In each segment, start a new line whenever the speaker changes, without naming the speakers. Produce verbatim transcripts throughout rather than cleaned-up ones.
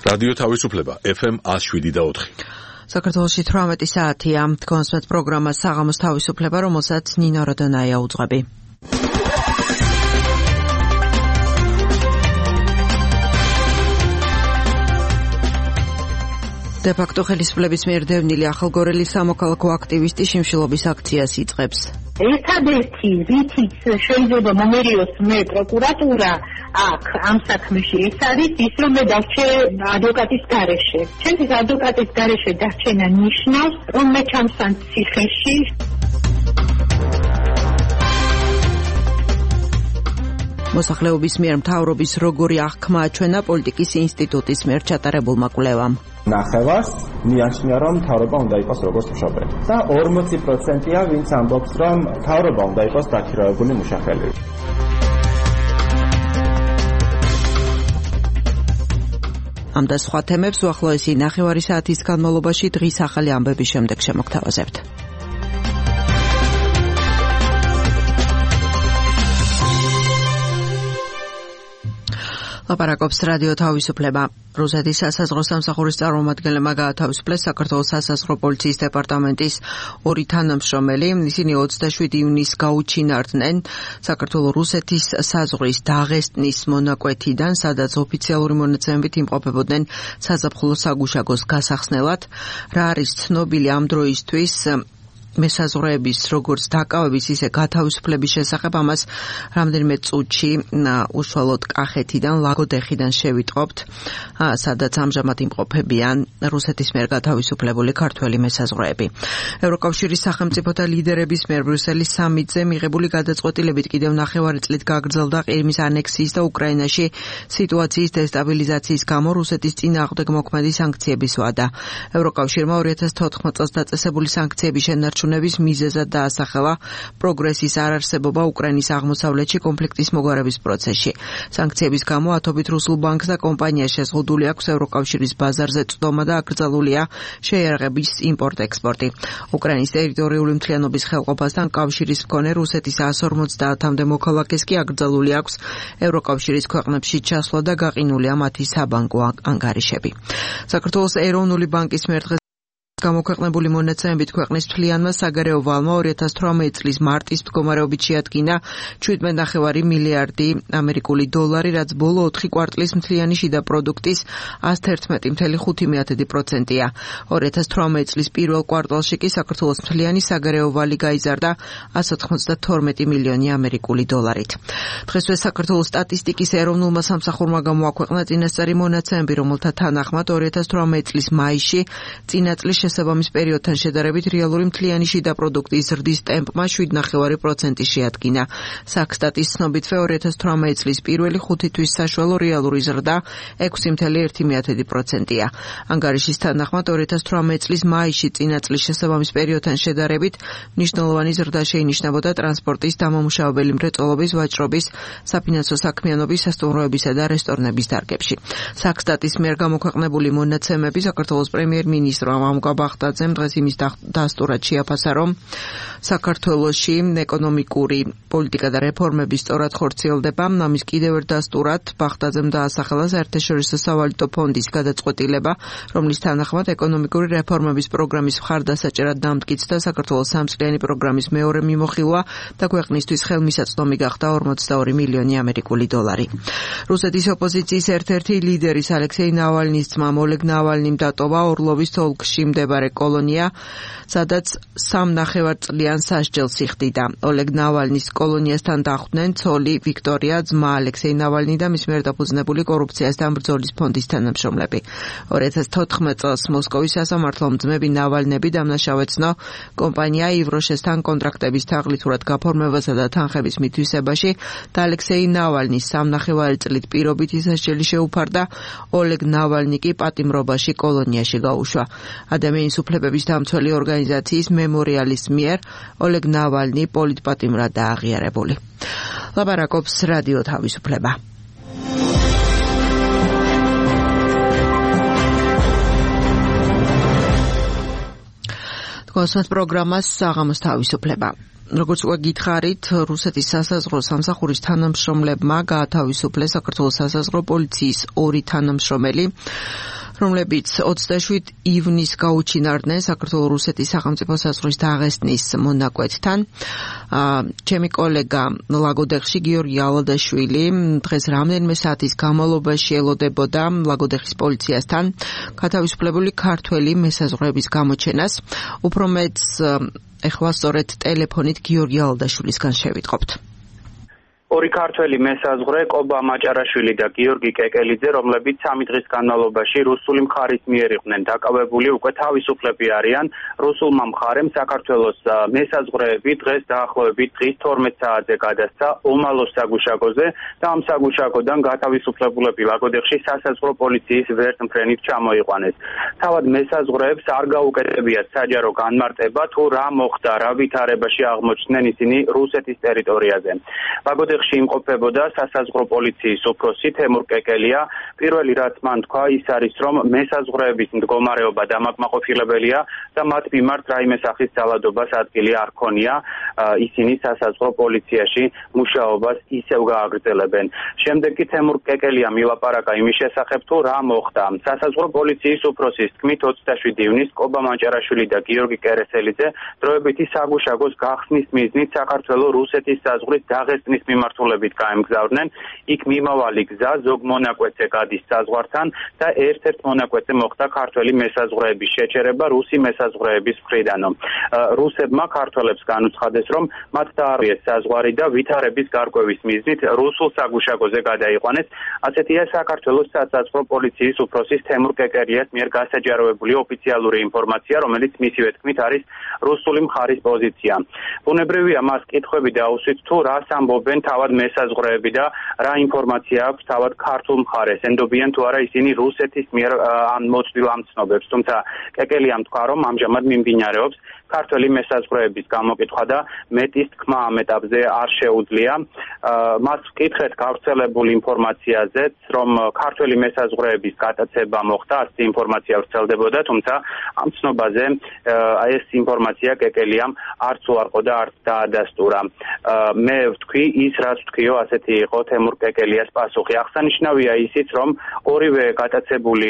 რადიო თავისუფლება ეფ ემ one oh seven და four.
საქართველოში თვრამეტი საათია. კონსვეთ პროგრამა საღამოს თავისუფლება, რომელსაც ნინო როდონაია უძღვები. დე-ფაქტო ხელისუფლების მიერ დევნილი ახალგორელი სამოქალაქო აქტივისტი შიმშილობის აქციას იწყებს.
ერთადერთი რითიც შეიძლება მომერიოს მე პროკურატურა აქ ამ საქმეში ეს არის ის, რომ მე დარჩე ადვოკატის გარეშე. ჩემთვის ადვოკატის გარეშე დარჩენა ნიშნავს, რომ მე ჩამსვან ციხეში.
მოსახლეობის მიერ მთავრობის როგორი აღქმა აჩვენა პოლიტიკის ინსტიტუტის მიერ ჩატარებულმა კვლევამ.
ნახევარს მიაჩნია, რომ მთავრობა უნდა იყოს როგორც მშობელი და ორმოცი პროცენტია ვინც ამბობს, რომ მთავრობა უნდა იყოს დაქირავებული მუშახელი.
ამ და სხვა თემებს უახლოესი ნახევარი საათის განმავლობაში დღის ახალი ამბების შემდეგ შემოგთავაზებთ. ლაპარაკობს რადიო თავისუფლება. რუსეთის სასაზღვრო სამსახურის წარმომადგენლებმა გაათავისუფლეს საქართველოს სასაზღვრო პოლიციის დეპარტამენტის ორი თანამშრომელი. ისინი ოცდაშვიდი ივნისს გაუჩინარდნენ საქართველოს რუსეთის საზღვრის დაღესტნის მონაკვეთიდან, სადაც ოფიციალური მონაცემებით იმყოფებოდნენ საზაფხულო საგუშაგოს გასახსნელად. რა არის ცნობილი ამ დროისთვის მესაზღვრეების როგორც დაკავების, ისე გათავისუფლების შესახებ, ამას რამდენიმე წუთში უშუალოდ კახეთიდან, ლაგოდეხიდან შევიტყობთ, სადაც ამჟამად იმყოფებიან რუსეთის მიერ გათავისუფლებული ქართველი მესაზღვრეები. ევროკავშირის სახელმწიფოთა ლიდერების მიერ ბრიუსელის სამიტზე მიღებული გადაწყვეტილებით კიდევ ნახევარი წლით გაგრძელდა ყირიმის ანექსიის და უკრაინაში სიტუაციის დესტაბილიზაციის გამო რუსეთის წინააღმდეგ მოქმედი სანქციების ვადა. ევროკავშირმა ორი ათას თოთხმეტ წელს დაწესებული სანქციების შენარჩუნების მიზეზად დაასახელა პროგრესის არარსებობა უკრაინის აღმოსავლეთში კონფლიქტის მოგვარების პროცესში. სანქციების გამო ათობით რუსულ ბანკს და კომპანიას შეზღუდული აქვს ევროკავშირის ბაზარზე წვდომა და აკრძალულია შეიარაღების იმპორტ-ექსპორტი. უკრაინის ტერიტორიული მთლიანობის ხელყოფასთან კავშირის მქონე რუსეთის one forty-მდე მოქალაქეს კი აკრძალული აქვს ევროკავშირის ქვეყნებში ჩასვლა და გაყინულია მათი საბანკო ანგარიშები. საქართველოს ეროვნული ბანკის მიერ გამოქვეყნებული მონაცემებით ქვეყნის მთლიანმა საგარეო ვალმა ორი ათას თვრამეტი წლის მარტის მდგომარეობით შეადგინა შვიდმეტი მილიარდი ამერიკული დოლარი, რაც ბოლო ოთხი კვარტლის მთლიანი შიდა პროდუქტის one hundred eleven point five პროცენტია. ორი ათას თვრამეტი წლის პირველ კვარტალში კი საქართველოს მთლიანი საგარეო ვალი გაიზარდა one hundred ninety-two მილიონი ამერიკული დოლარით. დღესვე საქართველოს სტატისტიკის ეროვნულმა სამსახურმა გამოაქვეყნა წინასწარი მონაცემები, რომელთა თანახმად ორი ათას თვრამეტი წლის მაისში წინა წლის შესაბამის პერიოდთან შედარებით რეალური მთლიანი შიდა პროდუქტის ზრდის ტემპმა seven point five პროცენტი შეადგინა. საქსტატის ცნობითვე ორი ათას თვრამეტი წლის პირველი ხუთი თვის საშუალო რეალური ზრდა six point one პროცენტია. ანგარიშის თანახმად ორი ათას თვრამეტი წლის მაისში წინა წლის შესაბამის პერიოდთან შედარებით მნიშვნელოვანი ზრდა შეინიშნებოდა ტრანსპორტის, დამამუშავებელი მრეწველობის, ვაჭრობის, საფინანსო საქმიანობის, სასტუმროებისა და რესტორნების დარგებში. საქსტატის მიერ გამოქვეყნებული მონაცემები საქართველოს პრემიერ-მინისტრმა მამუკა ბახტაძემ დღეს იმის დასტურად შეაფასა, რომ საქართველოში ეკონომიკური პოლიტიკა და რეფორმები სწორად ხორციელდება. ამის კიდევ ერთ დასტურად ბახტაძემ დაასახელა საერთაშორისო სავალუტო ფონდის გადაწყვეტილება, რომლის თანახმად ეკონომიკური რეფორმების პროგრამის მხარდასაჭერად დამტკიცდა საქართველოს სამწლიანი პროგრამის მეორე მიმოხილვა და ქვეყნისთვის ხელმისაწვდომი გახდა ორმოცდაორი მილიონი ამერიკული დოლარი. რუსეთის ოპოზიციის ერთ-ერთი ლიდერის ალექსეი ნავალნის ძმამ ოლეგ ნავალნიმ დატოვა ორლოვის ოლქში მდებარე კოლონია, სადაც სამ ნახევარწლიან სასჯელს იხდიდა. ოლეგ ნავალნის კოლონიასთან დახვდნენ ცოლი ვიქტორია, ძმა ალექსეი ნავალნი და მის მიერ დაფუძნებული კორუფციასთან ბრძოლის ფონდის თანამშრომლები. ორი ათას თოთხმეტ წელს მოსკოვის სასამართლომ ძმები ნავალნები დამნაშავეცნო კომპანია ივროშესთან კონტრაქტების თაღლითურად გაფორმებასა და თანხების მითვისებაში და ალექსეი ნავალნის სამ ნახევარი წლით პირობითი სასჯელი შეუფარდა. ოლეგ ნავალნი კი პატიმრობაში კოლონიაში გაუშვა. ადამიანის უფლებების დამცველი ორგანიზაციის მემორიალის მიერ ოლეგ ნავალნი პოლიტპატიმრად დააღიარებული. ლაპარაკობს რადიო თავისუფლება. კონსვეთ პროგრამას საღამოს თავისუფლება. როგორც უკვე გითხარით, რუსეთის სასაზღვრო სამსახურის თანამშრომლებმა გაათავისუფლეს საქართველოს სასაზღვრო პოლიციის ორი თანამშრომელი. რომლებიც ოცდაშვიდ ივნისს გაუჩინარდნენ საქართველოს რუსეთის სახელმწიფო საზღვრის დაღესტნის მონაკვეთთან. ჩემი კოლეგა ლაგოდეხში გიორგი ალადაშვილი დღეს რამდენიმე საათის განმავლობაში ელოდებოდა ლაგოდეხის პოლიციასთან გათავისუფლებული ქართველი მესაზღვრეების გამოჩენას. უფრო მეც ეხლა სწორედ ტელეფონით გიორგი ალადაშვილისგან შევიტყობთ.
ორი ქართველი მესაზღვრე კობა მაჭარაშვილი და გიორგი კეკელიძე, რომლებიც სამი დღის განმავლობაში რუსული მხარის მიერ იყვნენ დაკავებული, უკვე თავისუფლები არიან. რუსულმა მხარემ საქართველოს მესაზღვრეები დღეს დაახლოებით დღის თორმეტ საათზე გადასცა ომალოს საგუშაგოზე და ამ საგუშაგოდან გათავისუფლებულები ლაგოდეხში სასაზღვრო პოლიციის ვერტმფრენით ჩამოიყვანეს. თავად მესაზღვრეებს არ გაუკეთებიათ საჯარო განმარტება თუ რა მოხდა, რა ვითარებაში აღმოჩნდნენ ისინი რუსეთის ტერიტორიაზე. ლაგოდეხში იმყოფებოდა სასაზღვრო პოლიციის უფროსი თემურ კეკელია. პირველი რაც მან თქვა ის არის, რომ მესაზღვრეების მდგომარეობა დამაკმაყოფილებელია და მათ მიმართ რაიმე სახის ძალადობას ადგილი არ ქონია. ისინი სასაზღვრო პოლიციაში მუშაობას ისევ გააგრძელებენ. შემდეგ კი თემურ კეკელიამ ილაპარაკა იმის შესახებ თუ რა მოხდა. სასაზღვრო პოლიციის უფროსის თქმით ოცდაშვიდ ივნისს კობა მაჭარაშვილი და გიორგი კერესელიძე დროებითი საგუშაგოს გახსნის მიზნით საქართველოს რუსეთის საზღვრის დაღესტნის მიმართულებით გაემგზავრნენ. იქ მიმავალი გზა ზოგ მონაკვეთზე გადის საზღვართან და ერთ-ერთ მონაკვეთზე მოხდა ქართველი მესაზღვრეების შეჩერება რუსი მესაზღვრეების მხრიდან. რუსებმა ქართველებს განუცხადეს, რომ მათ დაარღვიეს საზღვარი და ვითარების გარკვევის მიზნით რუსულ საგუშაგოზე გადაიყვანეს. ასეთია საქართველოს სასაზღვრო პოლიციის უფროსის თემურ კეკელიას მიერ გასაჯაროებული ოფიციალური ინფორმაცია, რომელიც მისივე თქმით არის რუსული მხარის პოზიცია. ბუნებრივია მას კითხვები დაუსვით თუ რას ამბობენ თავად მესაზღვრეები და რა ინფორმაცია აქვს თავად ქართულ მხარეს, ენდობიან თუ არა ისინი რუსეთის მიერ ამ მოწვდილ ამცნობებს. თუმცა კეკელიამ თქვა, რომ ამჟამად მიმდინარეობს ქართველი მესაზღვრეების გამოკითხვა და მეტის თქმა ამ ეტაპზე არ შეუძლია. მას ვკითხეთ გავრცელებულ ინფორმაციაზეც, რომ ქართველი მესაზღვრეების გატაცება მოხდა, ასეთი ინფორმაცია ვრცელდებოდა, თუმცა ამ ცნობაზე ეს ინფორმაცია კეკელიამ არც უარყო და არც დაადასტურა. მე ვთქვი ის რაც ვთქვიო, ასეთი იყო თემურ კეკელიას პასუხი. აღსანიშნავია ისიც, რომ ორივე გატაცებული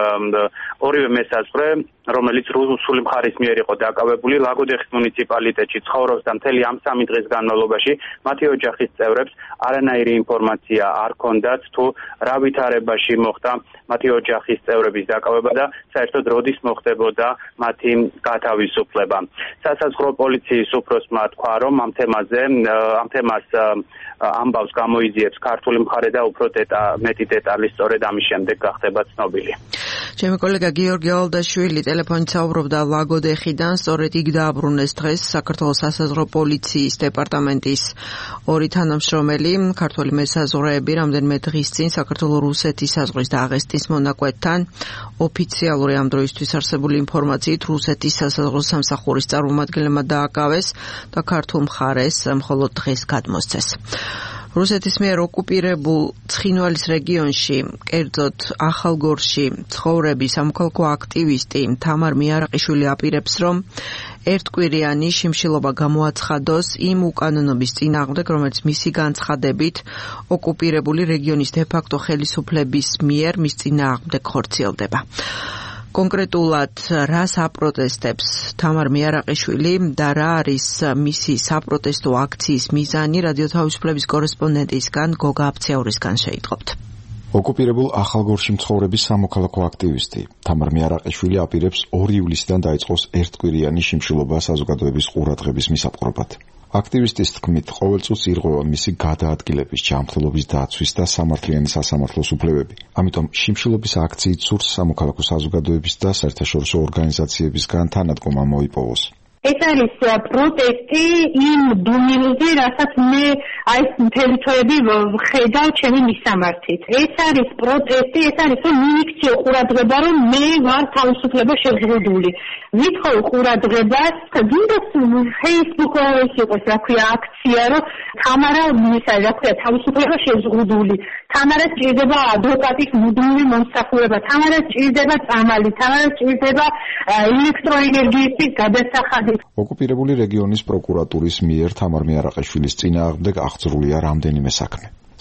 ორივე მესაზღვრე, რომელიც რუსული მხარის მიერ იყო დაკავებული, ლაგოდეხის მუნიციპალიტეტში ცხოვრობს და მთელი ამ სამი დღის განმავლობაში მათი ოჯახის წევრებს არანაირი ინფორმაცია არ ჰქონდათ თუ რა ვითარებაში მოხდა მათი ოჯახის წევრების დაკავება და საერთოდ როდის მოხდებოდა მათი გათავისუფლება. სასაზღვრო პოლიციის უფროსმა თქვა, რომ ამ თემაზე ამ თემას ამბავს გამოიძიებს ქართული მხარე და უფრო მეტი დეტალი სწორედ ამის შემდეგ გახდება ცნობილი.
ჩემი კოლეგა გიორგი ალადაშვილი ტელეფონით საუბრობდა ლაგოდეხიდან, სწორედ იქ დააბრუნეს დღეს საქართველოს სასაზღვრო პოლიციის დეპარტამენტის ორი თანამშრომელი, ქართველი მესაზღვრეები რამდენიმე დღის წინ საქართველოს რუსეთის საზღვრის დაღესტნის მონაკვეთთან. ოფიციალური ამ დროისთვის არსებული ინფორმაციით რუსეთის სასაზღვრო სამსახურის წარმომადგენლებმა დააკავეს და ქართულ მხარეს მხოლოდ დღეს გადმოსცეს. რუსეთის მიერ ოკუპირებულ ცხინვალის რეგიონში, კერძოდ ახალგორში ცხოვრები სამოქალაქო აქტივისტი თამარ მიარაყიშვილი აპირებს, რომ ერთკვირიანი შიმშილობა გამოაცხადოს იმ უკანონობის წინააღმდეგ, რომელიც მისი განცხადებით ოკუპირებული რეგიონის დე-ფაქტო ხელისუფლების მიერ მის წინააღმდეგ ხორციელდება. კონკრეტულად რა საპროტესტებს თამარ მიარაყიშვილი და რა არის მისი საპროტესტო აქციის მიზანი, რადიო თავისუფლების კორესპონდენტისგან გოგა აფცეურისგან შეიტყობთ.
ოკუპირებულ ახალგორში მცხოვრები სამოქალაქო აქტივისტი თამარ მიარაყიშვილი აპირებს ორი ივლისიდან დაიწყოს ერთკვირიანი შიმშილობა საზოგადოების ყურადღების მისაპყრობად. აქტივისტის თქმით, ყოველ წუთს ირღვევა მისი გადაადგილების, ჯანმრთელობის დაცვის და სამართლიანი სასამართლოს უფლებები. ამიტომ შიმშილობის აქციით სურს სამოქალაქო საზოგადოების და საერთაშორისო ორგანიზაციებისგან თანადგომა მოიპოვოს.
ეს არის პროტესტი იმ დუმილზე, რასაც მე აი მთელი თვეები ვხედავ ჩემი მისამართით. ეს არის პროტესტი, ეს არის რომ მიიქციო ყურადღება, რომ მე ვარ თავისუფლება შეზღუდული. ვითხოვ ყურადღებას, გინდა Facebook-ის იყოს, რა ქვია, აქცია, რომ თამარა მისა, რა ქვია, თავისუფლება შეზღუდული. თამარას ჭირდება ადვოკატის მუდმივი მომსახურება, თამარას ჭირდება წამალი, თამარას ჭირდება ელექტროენერგიის გადასახადი.
ოკუპირებული რეგიონის პროკურატურის მიერ თამარ მიარაყიშვილის წინააღმდეგ აღძრულია რამდენიმე საქმე.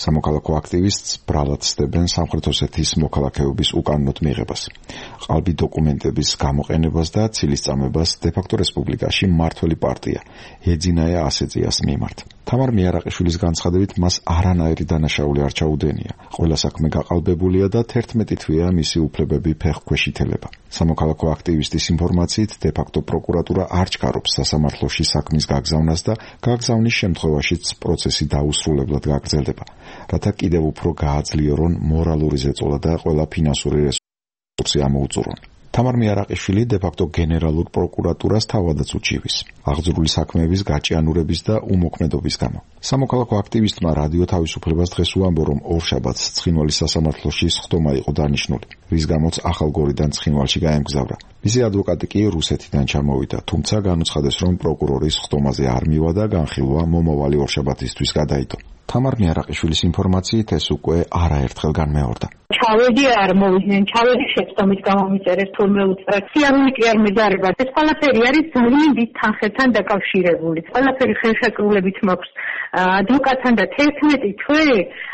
სამოქალაქო აქტივისტს ბრალად ცდებენ სამხრეთ ოსეთის მოქალაქეობის უკანონოდ მიღებას, ყალბი დოკუმენტების გამოყენებას და ცილისწამებას დე-ფაქტო რესპუბლიკაში მმართველი პარტია ეძინაია ასეძიას მიმართ. თამარ მიარაყიშვილის განცხადებით მას არანაირი დანაშაული არ ჩაუდენია. ყველა საქმე გაყალბებულია და თერთმეტი თვეა მისი უფლებები ფეხქვეშ ითელება. სამოქალაქო აქტივისტის ინფორმაციით დე-ფაქტო პროკურატურა არ ჩქარობს სასამართლოში საქმის გაგზავნას და გაგზავნის შემთხვევაშიც პროცესი დაუსრულებლად გაგრძელდება, რათა კიდევ უფრო გააძლიერონ მორალური ზეწოლა და ყველა ფინანსური რესურსი ამოუწურონ. თამარ მიარაყიშვილი დე-ფაქტო გენერალურ პროკურატურას თავადაც უჩივის აღძრული საქმეების გაჭიანურების და უმოქმედობის გამო. სამოქალაქო აქტივისტმა რადიო თავისუფლებას დღეს უამბო, რომ ორშაბათს ცხინვალის სასამართლოში სხდომა იყო დანიშნული, რის გამოც ახალგორიდან ცხინვალში გაემგზავრა. მისი ადვოკატი კი რუსეთიდან ჩამოვიდა, თუმცა განუცხადეს, რომ პროკურორის სხდომაზე არ მივა და განხილვა მომავალი ორშაბათისთვის გადაიდო. თამარ მიარაყიშვილის ინფორმაციით ეს უკვე არაერთხელ განმეორდა.
ჩავედი არ მოვიდნენ, ჩავედი შეცდომით გამომიწერეს თურმე უწრეთ. სიამოვნე კი არ მეზარება. ეს ყველაფერი არის ძალიან დიდ თანხებთან დაკავშირებული. ყველაფერი ხელშეკრულებით მაქვს ადვოკატთან და თერთმეტი თვე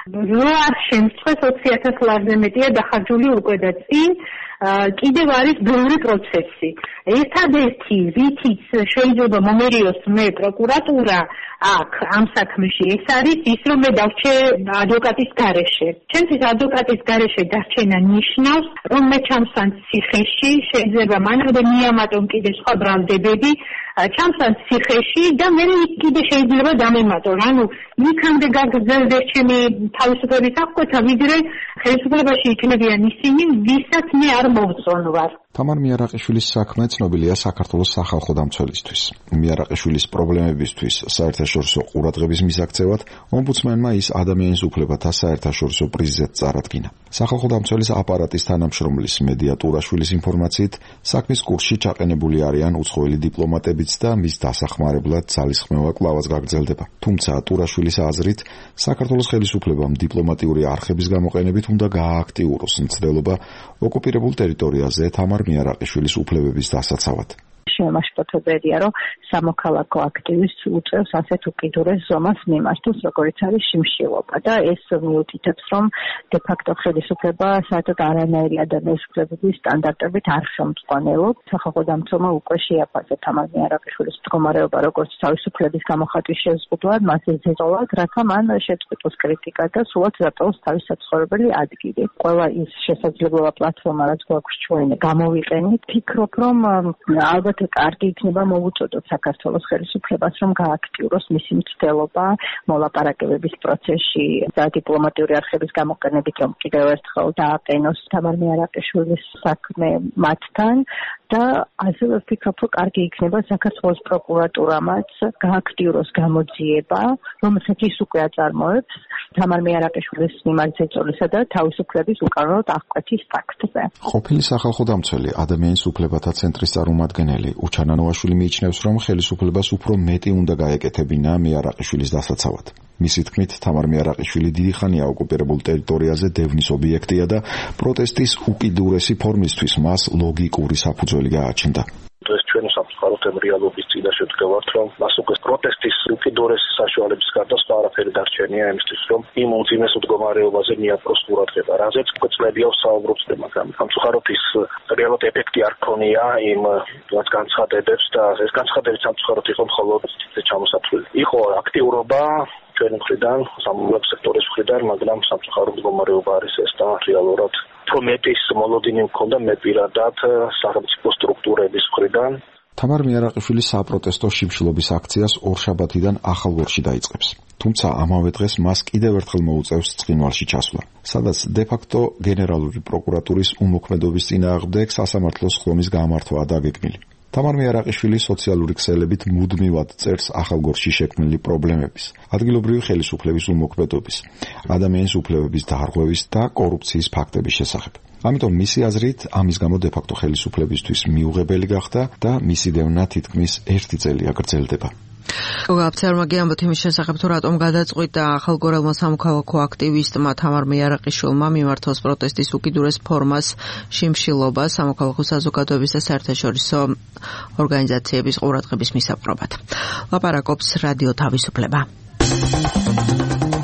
რო არ შემწყვეს ოცი ათას ლარზე მეტია დახარჯული უკვე და წინ კიდევ არის ბევრი პროცესი. ერთადერთი რითიც შეიძლება მომერიოს მე პროკურატურა აქ ამ საქმეში ეს არის ის, რომ მე დავრჩე ადვოკატის გარეშე. ჩემთვის ადვოკატის გარეშე დარჩენა ნიშნავს, რომ მე ჩამსვან ციხეში, შეიძლება მანამდე მიამატონ კიდე სხვა ბრალდებები, ჩამსვან ციხეში და მე კიდე შეიძლება დამემატონ. ანუ იქამდე გაგრძელდეს ჩემი თავისუფლების აღკვეთა, ვიდრე ხელისუფლებაში იქნებიან ისინი, ვისაც მე არ მოვწონ ვარ.
თამარ მიარაყიშვილის საქმე ცნობილია საქართველოს სახალხო დამცველისთვის. მიარაყიშვილის პრობლემებისთვის საერთაშორისო ყურადღების მისაქცევად ომბუდსმენმა ის ადამიანის უფლებათა საერთაშორისო პრიზზეც წარადგინა. სახალხო დამცველის აპარატის თანამშრომლის მედია ტურაშვილის ინფორმაციით, საქმის კურსში ჩაყენებული არიან უცხოელი დიპლომატებიც და მის დასახმარებლად ძალისხმევა კვლავაც გაგრძელდება. თუმცა ტურაშვილის აზრით, საქართველოს ხელისუფლებამ დიპლომატიური არხების გამოყენებით უნდა გაააქტიუროს მცდელობა ოკუპირებულ ტერიტორიაზე თამარ მიარაყიშვილის უფლებების დასაცავად.
შემაშფოთებელია, რომ სამოქალაქო აქტივისტს უწევს ასეთ უკიდურეს ზომას მიმართოს, როგორიც არის შიმშილობა და ეს მიუთითებს, რომ დე-ფაქტო ხელისუფლება საერთოდ არანაირი ადამიანის უფლებების სტანდარტებით არ ხელმძღვანელობს. სახალხო დამცველმა უკვე შეაფასა თამარ მიარაყიშვილის მდგომარეობა, როგორც თავისუფლების გამოხატვის შეზღუდვად, მას ეზეწოლათ, რათა მან შეწყვიტოს კრიტიკა და სულაც დატოვოს თავის საცხოვრებელი ადგილი. ყველა ის შესაძლებლობა პლატფორმა, რაც გვაქვს ჩვენ, გამოვიყენით. ფიქრობ, რომ ალბათ კარგი იქნება მოვუწოდოთ საქართველოს ხელისუფლებას, რომ გააქტიუროს მისი მცდელობა მოლაპარაკებების პროცესში და დიპლომატიური არხების გამოყენებით, რომ კიდევ ერთხელ დააყენოს თამარ მიარაყიშვილის საქმე მათთან და ასევე ვფიქრობ, რომ კარგი იქნება საქართველოს პროკურატურამაც გააქტიუროს გამოძიება, რომელსაც ის უკვე აწარმოებს თამარ მიარაყიშვილის მიმართ ზეწოლისა და თავისუფლების უკანონოდ აღკვეთის ფაქტზე.
ყოფილი სახალხო დამცველი ადამიანის უფლებათა ცენტრის წარმომადგენელი უჩან ანოვაშვილი მიიჩნევს, რომ ხელისუფლებას უფრო მეტი უნდა გაეკეთებინა მიარაყიშვილის დასაცავად. მისი თქმით, თამარ მიარაყიშვილი დიდი ხანია ოკუპირებულ ტერიტორიაზე დევნის ობიექტია და პროტესტის უკიდურესი ფორმისთვის მას ლოგიკური საფუძველი გააჩნდა.
ეს ჩვენი სამწუხაროდ რეალობის წინაშე ვდგავართ, რომ მას უკვე პროტესტის უკიდურესი საშუალების გარდა სხვა არაფერი დარჩენია იმისთვის, რომ იმ უძიმეს მდგომარეობაზე მიაპყროს ყურადღება, რაზეც უკვე წლებია ვსაუბრობთ, მაგრამ სამწუხაროდ ის რეალურად ეფექტი არ ქონია იმ რაც განცხადებებს და ეს განცხადებები სამწუხაროდ იყო მხოლოდ ჩამოსათვლელი. იყო აქტიურობა ჩვენი მხრიდან, სამომავლო სექტორის მხრიდან, მაგრამ სამწუხაროდ მდგომარეობა არის ეს და რეალურად პრომეტის მოლოდინი მქონდა მე პირადად სახელმწიფო სტრუქტურების მხრიდან.
თამარ მიარაყიშვილის საპროტესტო შიმშილობის აქციას ორშაბათიდან ახალგორში დაიწყებს. თუმცა ამავე დღეს მას კიდევ ერთხელ მოუწევს ცხინვალში ჩასვლა, სადაც დე-ფაქტო გენერალური პროკურატურის უმოქმედობის წინააღმდეგ სასამართლოს ხდომის გამართვაა დაგეგმილი. თამარ მიარაყიშვილი სოციალური ქსელებით მუდმივად წერს ახალგორში შექმნილი პრობლემების, ადგილობრივი ხელისუფლების უმოქმედობის, ადამიანის უფლებების დარღვევის და კორუფციის ფაქტების შესახებ. ამიტომ მისი აზრით, ამის გამო დე-ფაქტო ხელისუფლებისთვის მიუღებელი გახდა და მისი დევნა თითქმის ერთი წელია გრძელდება.
გაფცერმაგი ამბობთ იმის შესახებ, თუ რატომ გადაწყვიტა ახალგორელმა სამოქალაქო აქტივისტმა თამარ მიარაყიშვილმა მიმართოს პროტესტის უკიდურეს ფორმას შიმშილობა სამოქალაქო საზოგადოების და საერთაშორისო ორგანიზაციების ყურადღების მისაპყრობად. ლაპარაკობს რადიო თავისუფლება.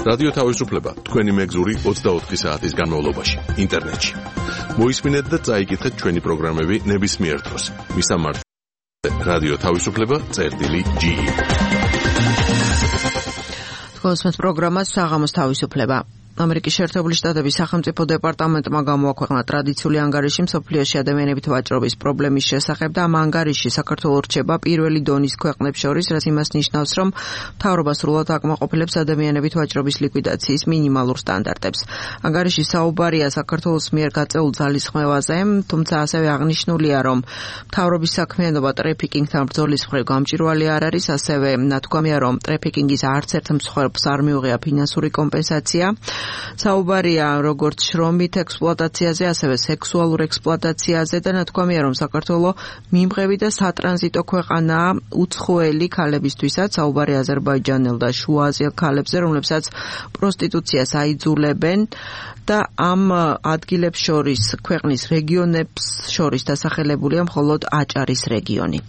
რადიო თავისუფლება თქვენი მეგზური ოცდაოთხი საათის განმავლობაში ინტერნეტში. მოისმინეთ და წაიკითხეთ ჩვენი პროგრამები ნებისმიერ დროს. მისამართი რადიო თავისუფლება წერტილი ჯი.
თქვენს პროგრამას საღამოს თავისუფლება. ამერიკის შეერთებული შტატების სახელმწიფო დეპარტამენტმა გამოაქვეყნა ტრადიციული ანგარიში მსოფლიოში ადამიანებით ვაჭრობის პრობლემის შესახებ და ამ ანგარიში საქართველოს რჩება პირველი დონის ქვეყნებს შორის, რაც იმას ნიშნავს, რომ მთავრობა სრულად აკმაყოფილებს ადამიანებით ვაჭრობის ლიკვიდაციის მინიმალურ სტანდარტებს. ანგარიში საუბარია საქართველოს მიერ გაწეულ ძალისხმევაზე, თუმცა ასევე აღნიშნულია, რომ მთავრობის საქმიანობა ტრეფიკინგთან ბრძოლის მხრივ გამჭვირვალე არ არის, ასევე ნათქვამია, რომ ტრეფიკინგის არც ერთ მსხვერპლს არ მიუღია ფინანსური კომპენსაცია. საუბარია როგორც შრომით ექსპლუატაციაზე, ასევე სექსუალურ ექსპლუატაციაზე და ნათქვამია, რომ საქართველოს მიმღები და სატრანზიტო ქვეყანაა უცხოელი ქალებისთვისაც. საუბარია აზერბაიჯანელ და შუააზიელ ქალებზე, რომლებსაც პროსტიტუციას აიძულებენ და ამ ადგილებს შორის, ქვეყნის რეგიონებს შორის დასახელებულია მხოლოდ აჭარის რეგიონი.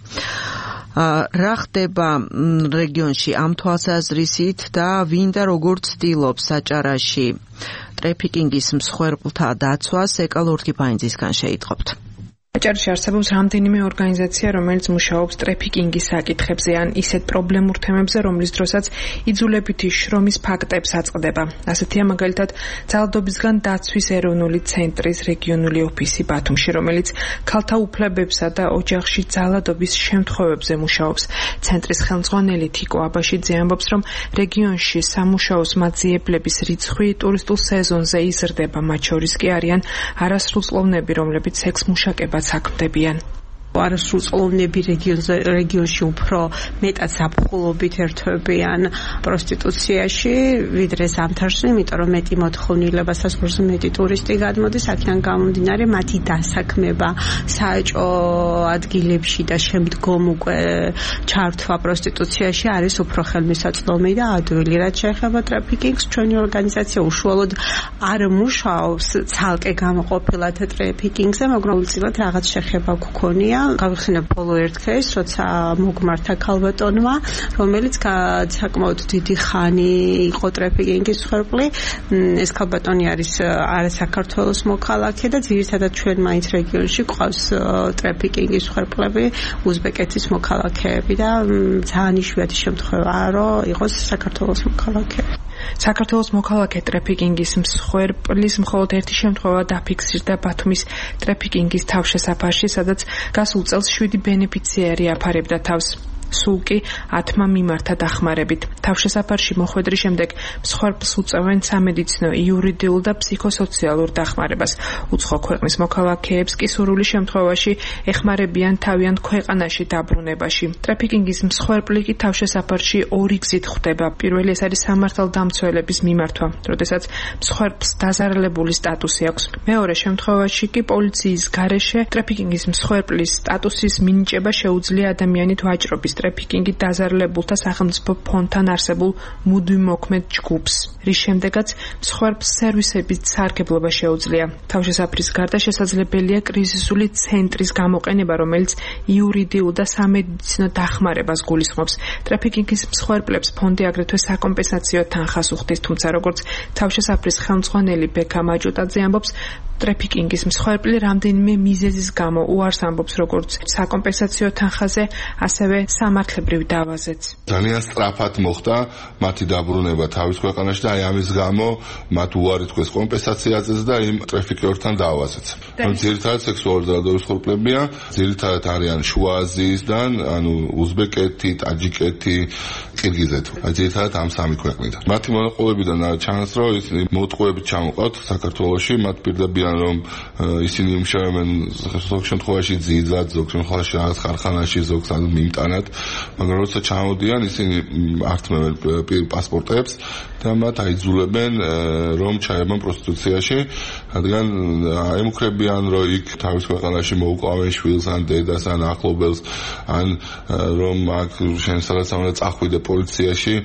რა ხდება რეგიონში ამ თვალსაზრისით და ვინ და როგორ ცდილობს აჭარაში ტრეფიკინგის მსხვერპლთა დაცვას, ეკა ლორთქიფაინძისგან შეიტყობთ.
აჭარაში არსებობს რამდენიმე ორგანიზაცია, რომელიც მუშაობს ტრეფიკინგის საკითხებზე ან ისეთ პრობლემურ თემებზე, რომლის დროსაც იძულებითი შრომის ფაქტებს აწყდება. ასეთია მაგალითად ძალადობისგან დაცვის ეროვნული ცენტრის რეგიონული ოფისი ბათუმში, რომელიც ქალთა უფლებებსა და ოჯახში ძალადობის შემთხვევებზე მუშაობს. ცენტრის ხელმძღვანელი თიკო აბაშიძე ამბობს, რომ რეგიონში სამუშაოს მაძიებლების რიცხვი ტურისტულ სეზონზე იზრდება, მათ შორის კი არიან არასრულწლოვნები, რომლებიც სექსმუშაკებას საქმდებიან.
არასრულწლოვნები რეგიონში უფრო მეტად ზაფხულობით ერთვებიან პროსტიტუციაში, ვიდრე ზამთარში, იმიტომ რომ მეტი მოთხოვნილება საზღვარზე მეტი ტურისტი გადმოდის, აქედან გამომდინარე მათი დასაქმება საეჭვო ადგილებში და შემდგომ უკვე ჩართვა პროსტიტუციაში არის უფრო ხელმისაწვდომი და ადვილი. რაც შეეხება ტრეფიკინგს, ჩვენი ორგანიზაცია უშუალოდ არ მუშაობს ცალკე გამოყოფილად ტრეფიკინგზე, მაგრამ უცილად რაღაც შეხება გქონია. გავიხსენებ ბოლო ერთ кейსს, როცა მოგმართა ქალბატონმა, რომელიც საკმაოდ დიდი ხანი იყო ტრეფიკინგის მსხვერპლი. ეს ქალბატონი არის არა საქართველოს მოქალაქე და ძირითადად ჩვენ მაინც რეგიონში გვყავს ტრეფიკინგის მსხვერპლები, უზბეკეთის მოქალაქეები და ძალიან იშვიათი შემთხვევაა, რომ იყოს საქართველოს მოქალაქე.
საქართველოს მოქალაქე ტრეფიკინგის მსხვერპლის მხოლოდ ერთი შემთხვევა დაფიქსირდა ბათუმის ტრეფიკინგის თავშესაფარში, სადაც გასულ წელს შვიდი ბენეფიციარი აფარებდა თავს. სულ კი ათმა მიმართა დახმარებით. თავშესაფარში მოხვედრის შემდეგ მსხვერპლს უწევენ სამედიცინო, იურიდიულ და ფსიქოსოციალურ დახმარებას. უცხო ქვეყნის მოქალაქეებს კი სურვილი შემთხვევაში ეხმარებიან თავიანთ ქვეყანაში დაბრუნებაში. ტრეფიკინგის მსხვერპლი კი თავშესაფარში ორი გზით ხვდება. პირველი ეს არის სამართალდამცველების მიმართვა, როდესაც მსხვერპლს დაზარალებული სტატუსი აქვს. მეორე შემთხვევაში კი პოლიციის გარეშე ტრეფიკინგის მსხვერპლის სტატუსის მინიჭება შეუძლია ადამიანით ვაჭრობის ტრეფიკინგით დაზარალებულთა სახელმწიფო ფონდთან არსებულ მუდმივმოქმედ ჯგუფს, რის შემდეგაც მსხვერპლს სერვისების სარგებლობა შეუძლია. თავშესაფრის გარდა შესაძლებელია კრიზისული ცენტრის გამოყენება, რომელიც იურიდიულ და სამედიცინო დახმარებას გულისხმობს. ტრეფიკინგის მსხვერპლებს ფონდი აგრეთვე საკომპენსაციო თანხას უხდის, თუმცა როგორც თავშესაფრის ხელმძღვანელი ბექა მაჯუტაძე ამბობს, ტრეფიკინგის მსხვერპლი რამდენიმე მიზეზის გამო უარს ამბობს როგორც საკომპენსაციო თანხაზე, ასევე სამართლებრივ დავაზეც.
ძალიან სწრაფად მოხდა მათი დაბრუნება თავის ქვეყანაში და აი ამის გამო მათ უარი თქვეს კომპენსაციაზეც და იმ ტრეფიკერთან დავაზეც. ანუ ძირითადად სექსუალური ძალადობის მსხვერპლებია, ძირითადად არიან შუა აზიისგან, ანუ უზბეკეთი, ტაჯიკეთი, ყირგიზეთი. აი ძირითადად ამ სამი ქვეყნიდან. მათი მონაყოლებიდან ჩანს, რომ ისინი მოტყუებით ჩამოყავთ საქართველოში, მათ პირდებიან რომ ისინი იმუშავებენ ზოგ შემთხვევაში ძიძად, ზოგ შემთხვევაში რაღაც ხარხანაში, ზოგ მიმტანად, მაგრამ როცა ჩამოდიან ისინი ართმევენ პასპორტებს და მათ აიძულებენ რომ ჩაებან პროსტიტუციაში, რადგან ემუქრებიან რომ იქ თავის ქვეყანაში მოუკლავენ შვილს ან დედას ან ახლობელს, ან რომ აქ შენ სადაც უნდა წახვიდე პოლიციაში